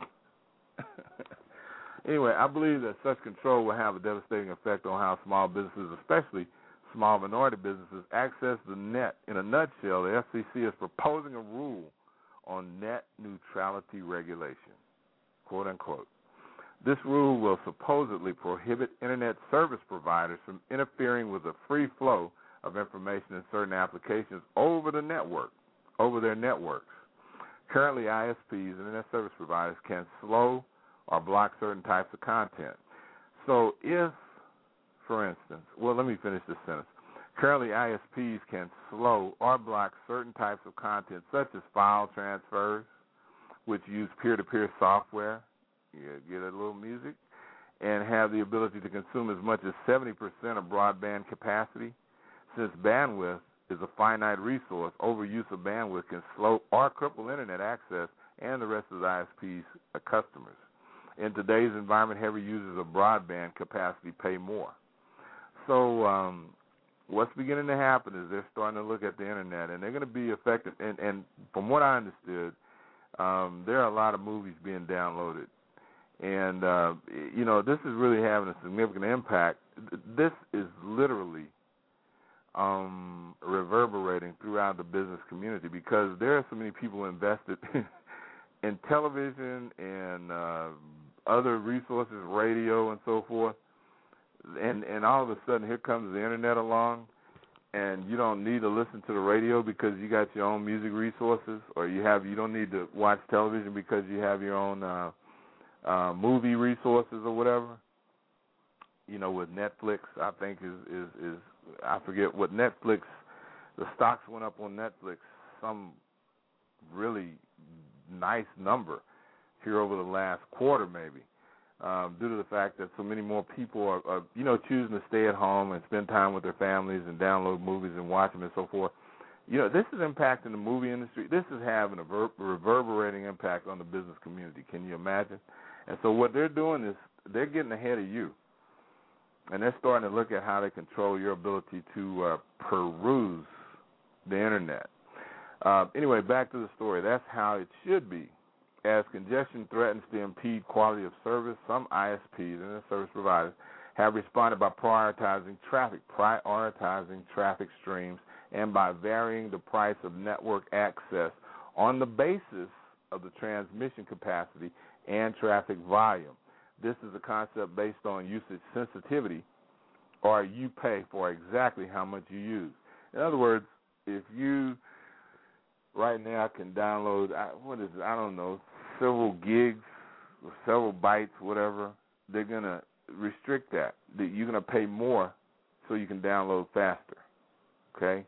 Speaker 2: Anyway, I believe that such control will have a devastating effect on how small businesses, especially small minority businesses, access the net. In a nutshell, the F C C is proposing a rule on net neutrality regulation, quote unquote. This rule will supposedly prohibit Internet service providers from interfering with the free flow of information in certain applications over the network, over their networks. Currently, I S Ps, Internet service providers, can slow or block certain types of content. So if, for instance, well, let me finish this sentence. Currently, I S Ps can slow or block certain types of content, such as file transfers, which use peer-to-peer software, you get a little music, and have the ability to consume as much as seventy percent of broadband capacity. Since bandwidth is a finite resource, overuse of bandwidth can slow or cripple Internet access and the rest of the I S P's customers. In today's environment, heavy users of broadband capacity pay more. So um, what's beginning to happen is they're starting to look at the Internet, and they're going to be affected. And, and from what I understood, um, there are a lot of movies being downloaded. And, uh, you know, this is really having a significant impact. This is literally um, reverberating throughout the business community because there are so many people invested in television and uh, other resources, radio and so forth. And, and all of a sudden, here comes the Internet along, and you don't need to listen to the radio because you got your own music resources, or you have you don't need to watch television because you have your own uh, uh, movie resources or whatever. You know, with Netflix, I think is, is is I forget what Netflix. The stocks went up on Netflix some really nice number here over the last quarter, maybe. Um, due to the fact that so many more people are, are, you know, choosing to stay at home and spend time with their families and download movies and watch them and so forth. You know, this is impacting the movie industry. This is having a ver- reverberating impact on the business community. Can you imagine? And so what they're doing is they're getting ahead of you, and they're starting to look at how they control your ability to uh, peruse the Internet. Uh, anyway, back to the story. That's how it should be. As congestion threatens to impede quality of service, some I S Ps, internet service providers, have responded by prioritizing traffic, prioritizing traffic streams, and by varying the price of network access on the basis of the transmission capacity and traffic volume. This is a concept based on usage sensitivity, or you pay for exactly how much you use. In other words, if you right now can download, what is it, I don't know, several gigs or several bytes, whatever, they're going to restrict that. That you're going to pay more so you can download faster, okay?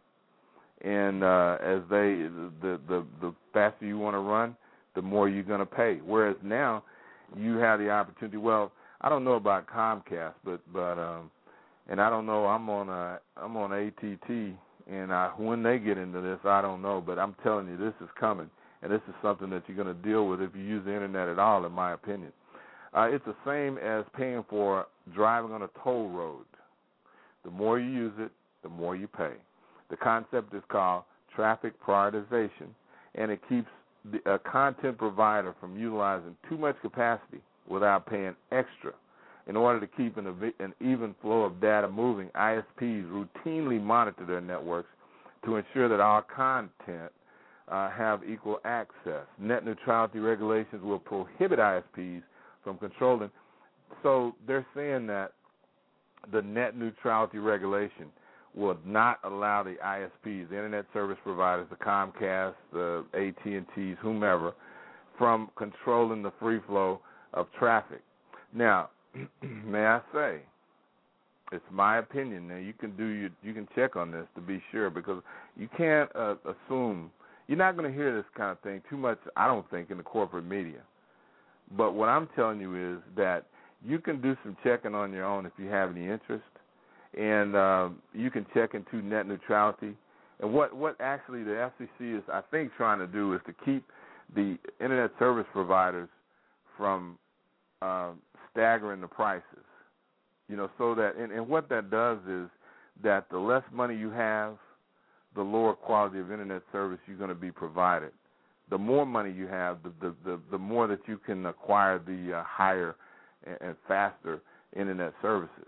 Speaker 2: And uh, as they, the, the, the faster you want to run, the more you're going to pay. Whereas now you have the opportunity, well, I don't know about Comcast, but, but um, and I don't know, I'm on a, I'm on A T T, and I, when they get into this, I don't know, but I'm telling you, this is coming. And this is something that you're going to deal with if you use the Internet at all, in my opinion. Uh, it's the same as paying for driving on a toll road. The more you use it, the more you pay. The concept is called traffic prioritization, and it keeps the, a content provider from utilizing too much capacity without paying extra. In order to keep an, an even flow of data moving, I S Ps routinely monitor their networks to ensure that all content Uh, have equal access. Net neutrality regulations will prohibit I S Ps from controlling. So they're saying that the net neutrality regulation will not allow the I S Ps, the internet service providers, the Comcast, the A T and Ts, whomever, from controlling the free flow of traffic. Now, may I say, it's my opinion. Now you can do your, you can check on this to be sure, because you can't uh, assume. You're not going to hear this kind of thing too much, I don't think, in the corporate media. But what I'm telling you is that you can do some checking on your own if you have any interest, and uh, you can check into net neutrality. And what, what actually the F C C is, I think, trying to do is to keep the internet service providers from uh, staggering the prices. You know, so that, and, and what that does is that the less money you have, the lower quality of internet service you're going to be provided. The more money you have, the the, the, the more that you can acquire the uh, higher and, and faster internet services.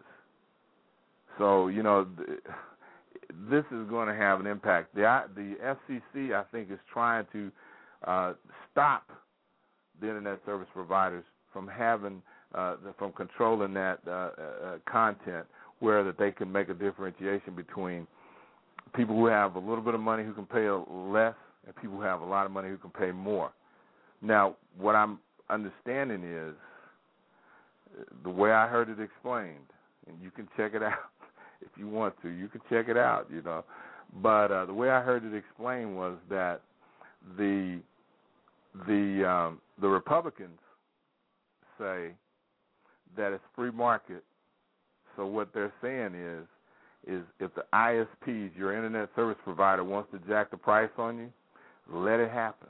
Speaker 2: So, you know, th- this is going to have an impact. The, the F C C, I think, is trying to uh, stop the internet service providers from having, uh, from controlling that uh, uh, content, where that they can make a differentiation between people who have a little bit of money who can pay less, and people who have a lot of money who can pay more. Now, what I'm understanding is, the way I heard it explained, and you can check it out if you want to. You can check it out, you know. But uh, the way I heard it explained was that the the um, the Republicans say that it's free market. So what they're saying is, is if the I S Ps, your internet service provider, wants to jack the price on you, let it happen.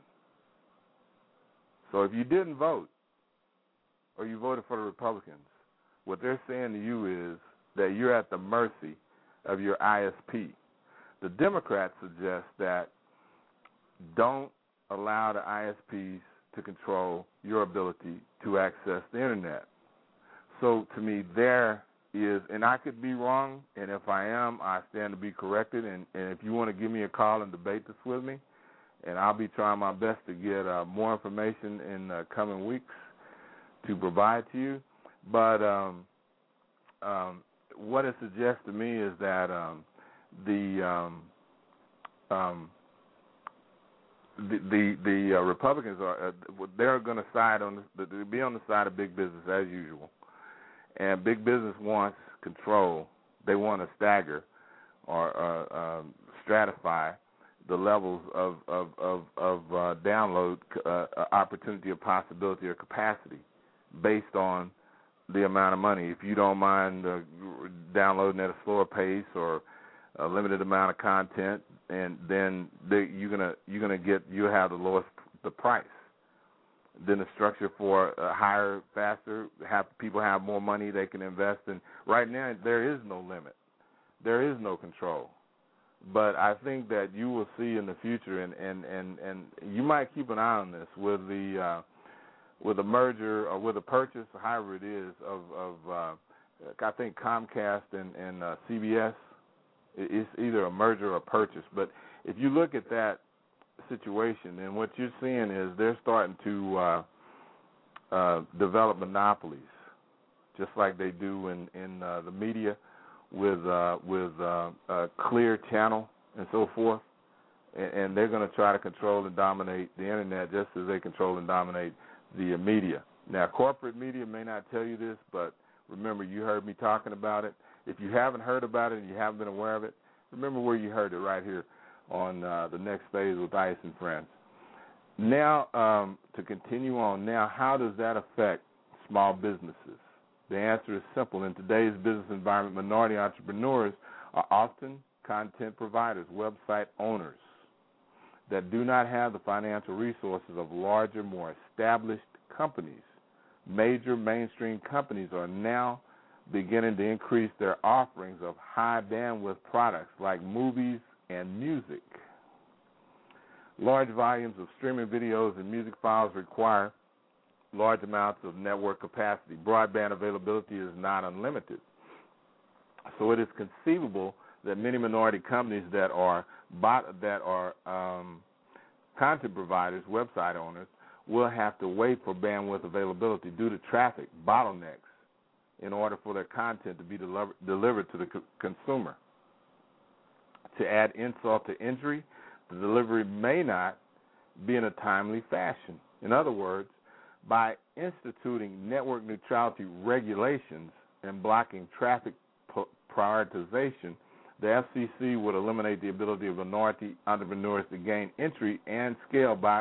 Speaker 2: So if you didn't vote, or you voted for the Republicans, what they're saying to you is that you're at the mercy of your I S P. The Democrats suggest that don't allow the I S Ps to control your ability to access the Internet. So to me, there is, and I could be wrong, and if I am, I stand to be corrected. And, and if you want to give me a call and debate this with me, and I'll be trying my best to get uh, more information in the coming weeks to provide to you. But um, um, what it suggests to me is that um, the um, um, the the, the uh, Republicans are uh, they're going to side on the, they'll be on the side of big business as usual. And big business wants control. They want to stagger or uh, um, stratify the levels of of of, of uh, download uh, opportunity or possibility or capacity based on the amount of money. If you don't mind uh, downloading at a slower pace or a limited amount of content, and then they, you're gonna you're gonna get you have the lowest the price. Then the structure for uh, higher, faster, have people have more money they can invest in. Right now, there is no limit. There is no control. But I think that you will see in the future, and, and, and, and you might keep an eye on this with the uh, with a merger or with a purchase, however it is, of, of uh, I think Comcast and, and uh, C B S. It's either a merger or a purchase. But if you look at that situation, and what you're seeing is they're starting to uh, uh, develop monopolies, just like they do in in uh, the media with uh, with uh, uh, Clear Channel and so forth, and, and they're going to try to control and dominate the Internet just as they control and dominate the media. Now, corporate media may not tell you this, but remember, you heard me talking about it. If you haven't heard about it and you haven't been aware of it, remember where you heard it, right here on uh, the next phase with Ice and Friends. Now, um, to continue on, now, how does that affect small businesses? The answer is simple. In today's business environment, minority entrepreneurs are often content providers, website owners that do not have the financial resources of larger, more established companies. Major mainstream companies are now beginning to increase their offerings of high bandwidth products like movies and music. Large volumes of streaming videos and music files require large amounts of network capacity. Broadband availability is not unlimited. So it is conceivable that many minority companies that are bot, that are um, content providers, website owners, will have to wait for bandwidth availability due to traffic bottlenecks in order for their content to be deliver, delivered to the co- consumer. To add insult to injury, the delivery may not be in a timely fashion. In other words, by instituting network neutrality regulations and blocking traffic po- prioritization, the F C C would eliminate the ability of minority entrepreneurs to gain entry and scale by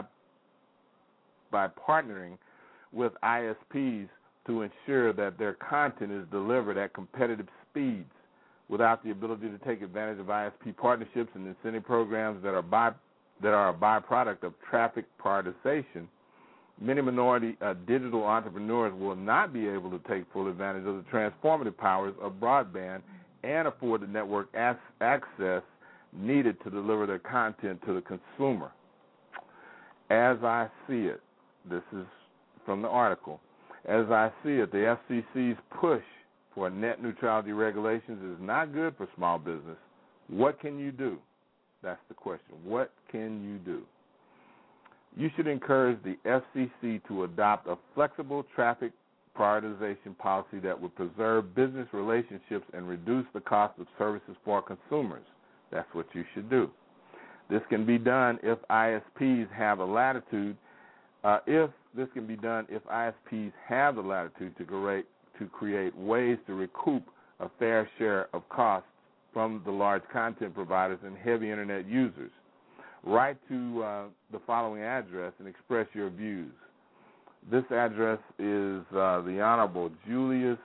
Speaker 2: by partnering with I S Ps to ensure that their content is delivered at competitive speeds. Without the ability to take advantage of I S P partnerships and incentive programs that are by, that are a byproduct of traffic prioritization, many minority uh, digital entrepreneurs will not be able to take full advantage of the transformative powers of broadband and afford the network as- access needed to deliver their content to the consumer. As I see it, this is from the article, as I see it, the F C C's push for net neutrality regulations is not good for small business. What can you do? That's the question. What can you do? You should encourage the F C C to adopt a flexible traffic prioritization policy that would preserve business relationships and reduce the cost of services for consumers. That's what you should do. This can be done if I S Ps have a latitude. Uh, if this can be done if I S Ps have the latitude to create to create ways to recoup a fair share of costs from the large content providers and heavy Internet users. Write to uh, the following address and express your views. This address is uh, the Honorable Julius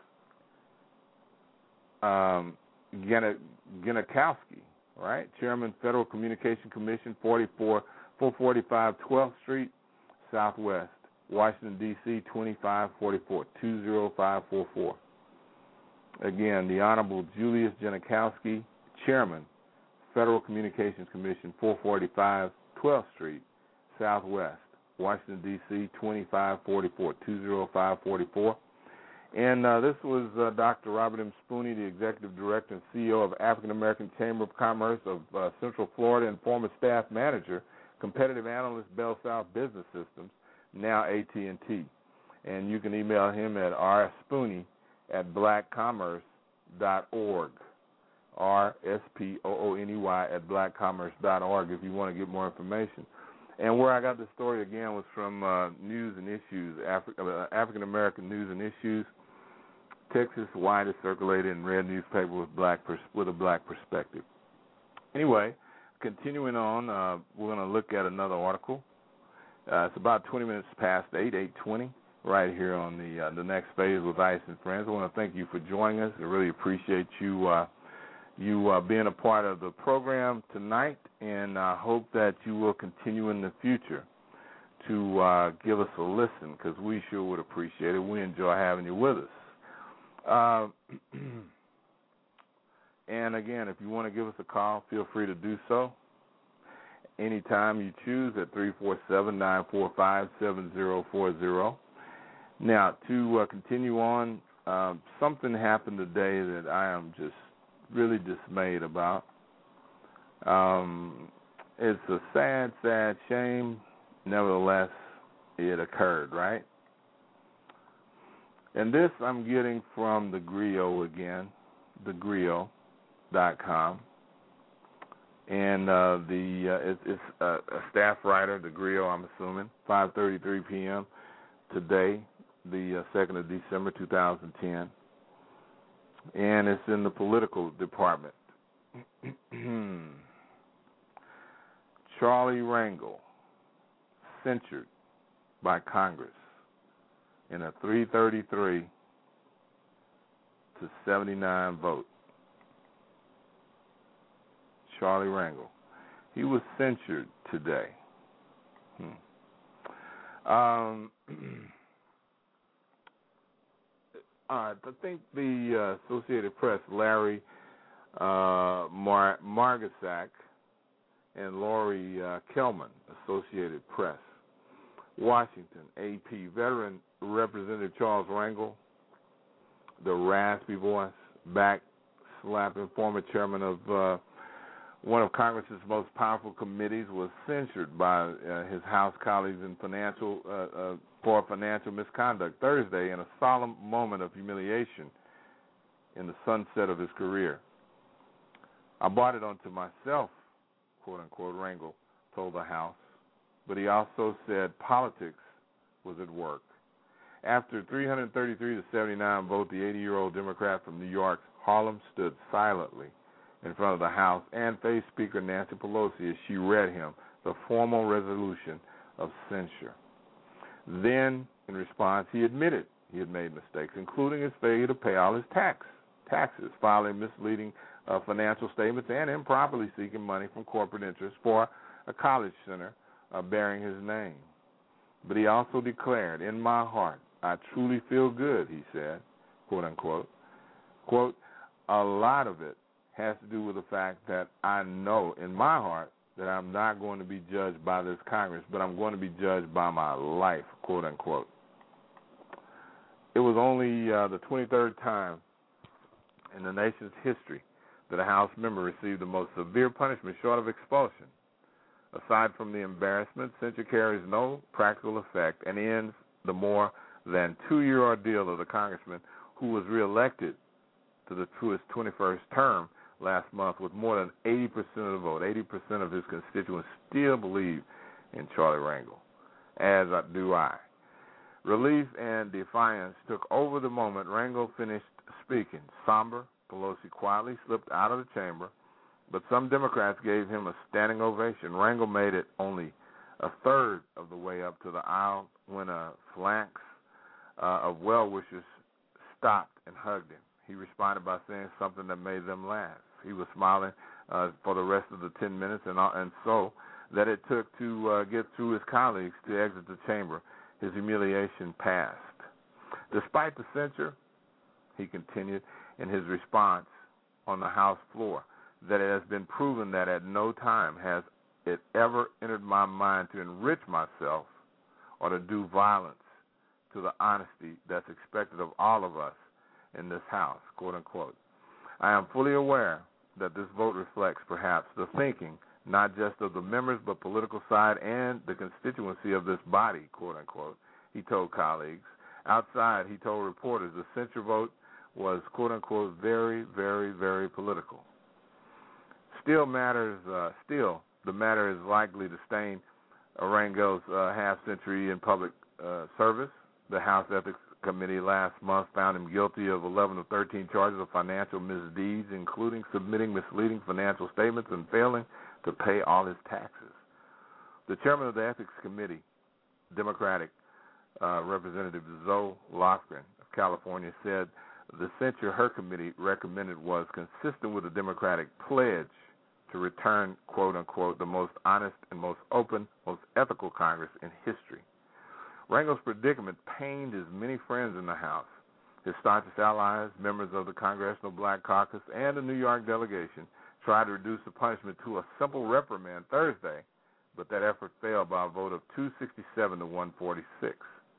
Speaker 2: um, Genachowski, right? Chairman, Federal Communication Commission, forty-four, four forty-five twelfth Street, Southwest, Washington, D C, twenty-five forty-four, two zero five four four. Again, the Honorable Julius Genachowski, Chairman, Federal Communications Commission, four forty-five twelfth Street, Southwest, Washington, D C, two five four four, two oh five four four. And uh, this was uh, Doctor Robert M. Spooney, the Executive Director and C E O of African American Chamber of Commerce of uh, Central Florida and former staff manager, competitive analyst, Bell South Business Systems, now A T and T. And you can email him at r spooney at black commerce dot org, R S P O O N E Y at black commerce dot org if you want to get more information. And where I got the story again was from uh, News and Issues, Afri- uh, African American News and Issues, Texas' widest circulated and read newspaper with black pers- with a black perspective. Anyway, continuing on, uh, we're going to look at another article. Uh, it's about twenty minutes past eight, eight twenty, right here on the uh, the next phase with Ice and Friends. I want to thank you for joining us. I really appreciate you uh, you uh, being a part of the program tonight, and I hope that you will continue in the future to uh, give us a listen, because we sure would appreciate it. We enjoy having you with us. Uh, and again, if you want to give us a call, feel free to do so anytime you choose at three four seven, nine four five, seven zero four zero. Now, to uh, continue on, um, something happened today that I am just really dismayed about. Um, it's a sad, sad shame. Nevertheless, it occurred, right? And this I'm getting from the Griot again, the griot dot com. And uh, the uh, it, it's a, a staff writer, the Griot, I'm assuming, five thirty-three p.m. today, the uh, second of December, two thousand ten. And it's in the political department. Charlie Rangel, censured by Congress in a three thirty-three to seventy-nine vote. Charlie Rangel. He was censured today. Hmm. Um, uh, I think the uh, Associated Press, Larry uh, Mar- Margasak and Lori uh, Kelman, Associated Press. Washington, A P, veteran Representative Charles Rangel, the raspy voice, back-slapping former chairman of uh, one of Congress's most powerful committees, was censured by uh, his House colleagues in financial uh, uh, for financial misconduct Thursday in a solemn moment of humiliation in the sunset of his career. I brought it onto myself, quote-unquote, Rangel told the House, but he also said politics was at work. After three thirty-three to seventy-nine vote, the eighty-year-old Democrat from New York's Harlem stood silently in front of the House and faced Speaker Nancy Pelosi as she read him the formal resolution of censure. Then, in response, he admitted he had made mistakes, including his failure to pay all his tax taxes, filing misleading uh, financial statements, and improperly seeking money from corporate interests for a college center uh, bearing his name. But he also declared, "In my heart, I truly feel good," he said, quote unquote. Quote, "A lot of it has to do with the fact that I know in my heart that I'm not going to be judged by this Congress, but I'm going to be judged by my life," quote unquote. It was only uh, the twenty-third time in the nation's history that a House member received the most severe punishment short of expulsion. Aside from the embarrassment, censure carries no practical effect and ends the more than two-year ordeal of the congressman who was reelected to, the, to his twenty-first term last month with more than eighty percent of the vote. eighty percent of his constituents still believe in Charlie Rangel, as do I. Relief and defiance took over the moment Rangel finished speaking. Somber, Pelosi quietly slipped out of the chamber, but some Democrats gave him a standing ovation. Rangel made it only a third of the way up to the aisle when a phalanx uh, of well-wishers stopped and hugged him. He responded by saying something that made them laugh. He was smiling uh, for the rest of the ten minutes, and, uh, and so that it took to uh, get through his colleagues to exit the chamber. His humiliation passed. Despite the censure, he continued in his response on the House floor that it has been proven that at no time has it ever entered my mind to enrich myself or to do violence to the honesty that's expected of all of us in this House, quote unquote. I am fully aware that this vote reflects perhaps the thinking not just of the members but political side and the constituency of this body, quote unquote, he told colleagues. Outside, he told reporters the censure vote was, quote unquote, very, very, very political. Still matters, uh, still, the matter is likely to stain Rangel's uh, half-century in public uh, service. The House Ethics Committee last month found him guilty of eleven of thirteen charges of financial misdeeds, including submitting misleading financial statements and failing to pay all his taxes. The chairman of the Ethics Committee, Democratic uh, Representative Zoe Lofgren of California, said the censure her committee recommended was consistent with the Democratic pledge to return, quote unquote, the most honest and most open, most ethical Congress in history. Rangel's predicament pained his many friends in the House. His staunchest allies, members of the Congressional Black Caucus and the New York delegation, tried to reduce the punishment to a simple reprimand Thursday, but that effort failed by a vote of two sixty-seven to one forty-six.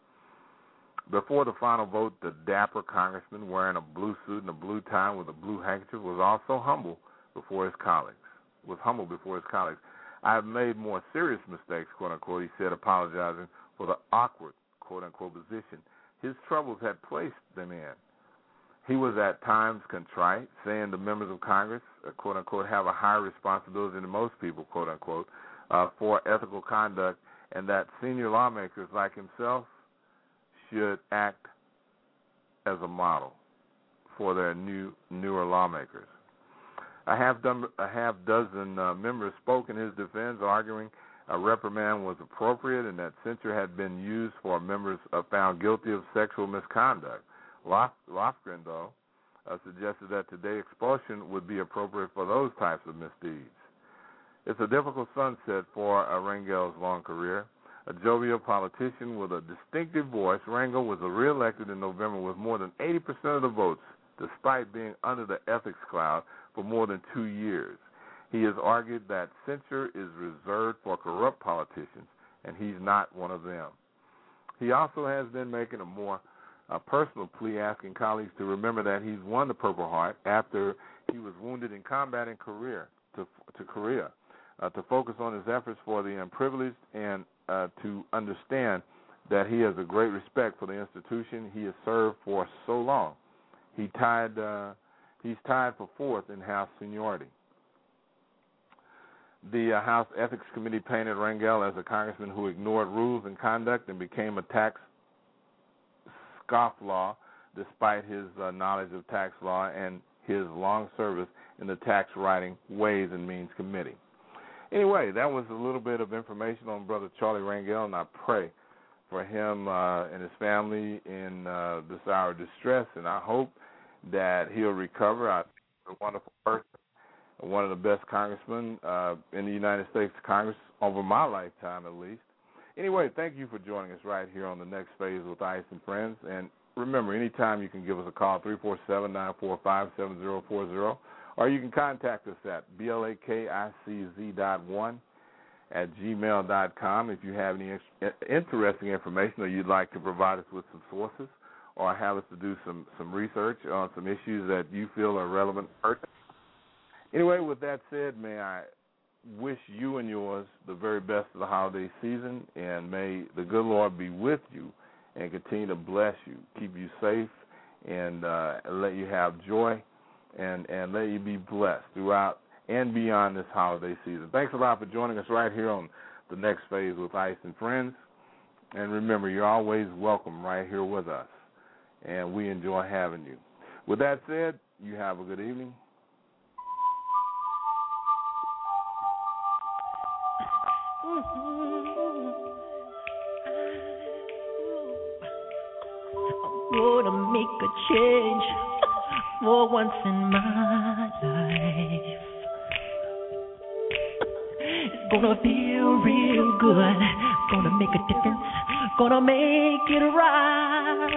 Speaker 2: Before the final vote, the dapper congressman wearing a blue suit and a blue tie with a blue handkerchief was also humble before his colleagues. Was humble before his colleagues. I have made more serious mistakes, quote unquote, he said, apologizing for the awkward, quote unquote, position his troubles had placed them in. He was at times contrite, saying the members of Congress, uh, quote unquote, have a higher responsibility than most people, quote unquote, uh, for ethical conduct, and that senior lawmakers like himself should act as a model for their new newer lawmakers. A half, done, a half dozen uh, members spoke in his defense, arguing a reprimand was appropriate and that censure had been used for members uh, found guilty of sexual misconduct. Lof- Lofgren, though, uh, suggested that today expulsion would be appropriate for those types of misdeeds. It's a difficult sunset for uh, Rangel's long career. A jovial politician with a distinctive voice, Rangel was reelected in November with more than eighty percent of the votes, despite being under the ethics cloud for more than two years. He has argued that censure is reserved for corrupt politicians, and he's not one of them. He also has been making a more uh, personal plea, asking colleagues to remember that he's won the Purple Heart after he was wounded in combat in Korea, to, to Korea, uh, to focus on his efforts for the unprivileged and uh, to understand that he has a great respect for the institution he has served for so long. He tied, uh, he's tied for fourth in House seniority. The uh, House Ethics Committee painted Rangel as a congressman who ignored rules and conduct and became a tax scofflaw despite his uh, knowledge of tax law and his long service in the Tax Writing Ways and Means Committee. Anyway, that was a little bit of information on Brother Charlie Rangel, and I pray for him uh, and his family in uh, this hour of distress, and I hope that he'll recover. I think he's a wonderful person, one of the best congressmen uh, in the United States Congress over my lifetime at least. Anyway, thank you for joining us right here on the Next Phase with Ice and Friends. And remember, anytime you can give us a call, three four seven, nine four five, seven zero four zero, or you can contact us at B L A K I C Z dot one at gmail dot com if you have any ex- interesting information or you'd like to provide us with some sources or have us to do some, some research on some issues that you feel are relevant. Anyway, with that said, may I wish you and yours the very best of the holiday season, and may the good Lord be with you and continue to bless you, keep you safe, and uh, let you have joy, and, and let you be blessed throughout and beyond this holiday season. Thanks a lot for joining us right here on the Next Phase with Ice and Friends. And remember, you're always welcome right here with us, and we enjoy having you. With that said, you have a good evening.
Speaker 3: Gonna make a change for once in my life. It's gonna feel real good. Gonna make a difference. Gonna make it right.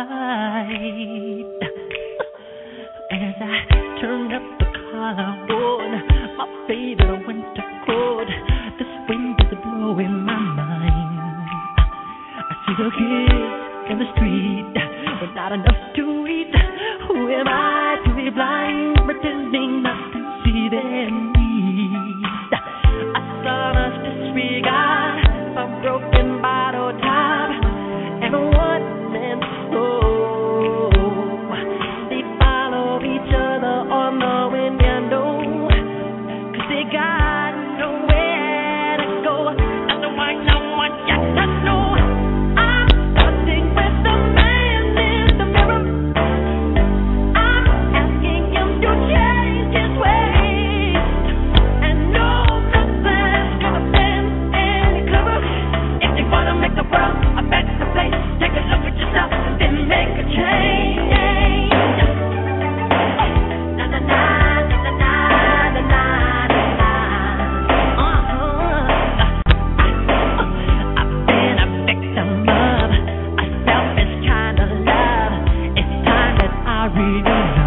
Speaker 3: As I turn up the collarbone, my favorite winter coat. This wind is blowing my mind. little kids in the street with not enough to eat. Who am I to be blind, pretending not to see their needs? A son of disregard, a broken bottle top, and a one-man show. They follow each other on the window, 'cause they got nowhere to go. That's why someone got to know. I'm starting with the man in the mirror. I'm asking him to change his ways, and no nothing's gonna stand any clearer. If you wanna make the world a better place, take a look at yourself, then make a change. Na na na na na na na na na. Uh-huh. I've been a victim of a selfish kind of love. It's time that I realize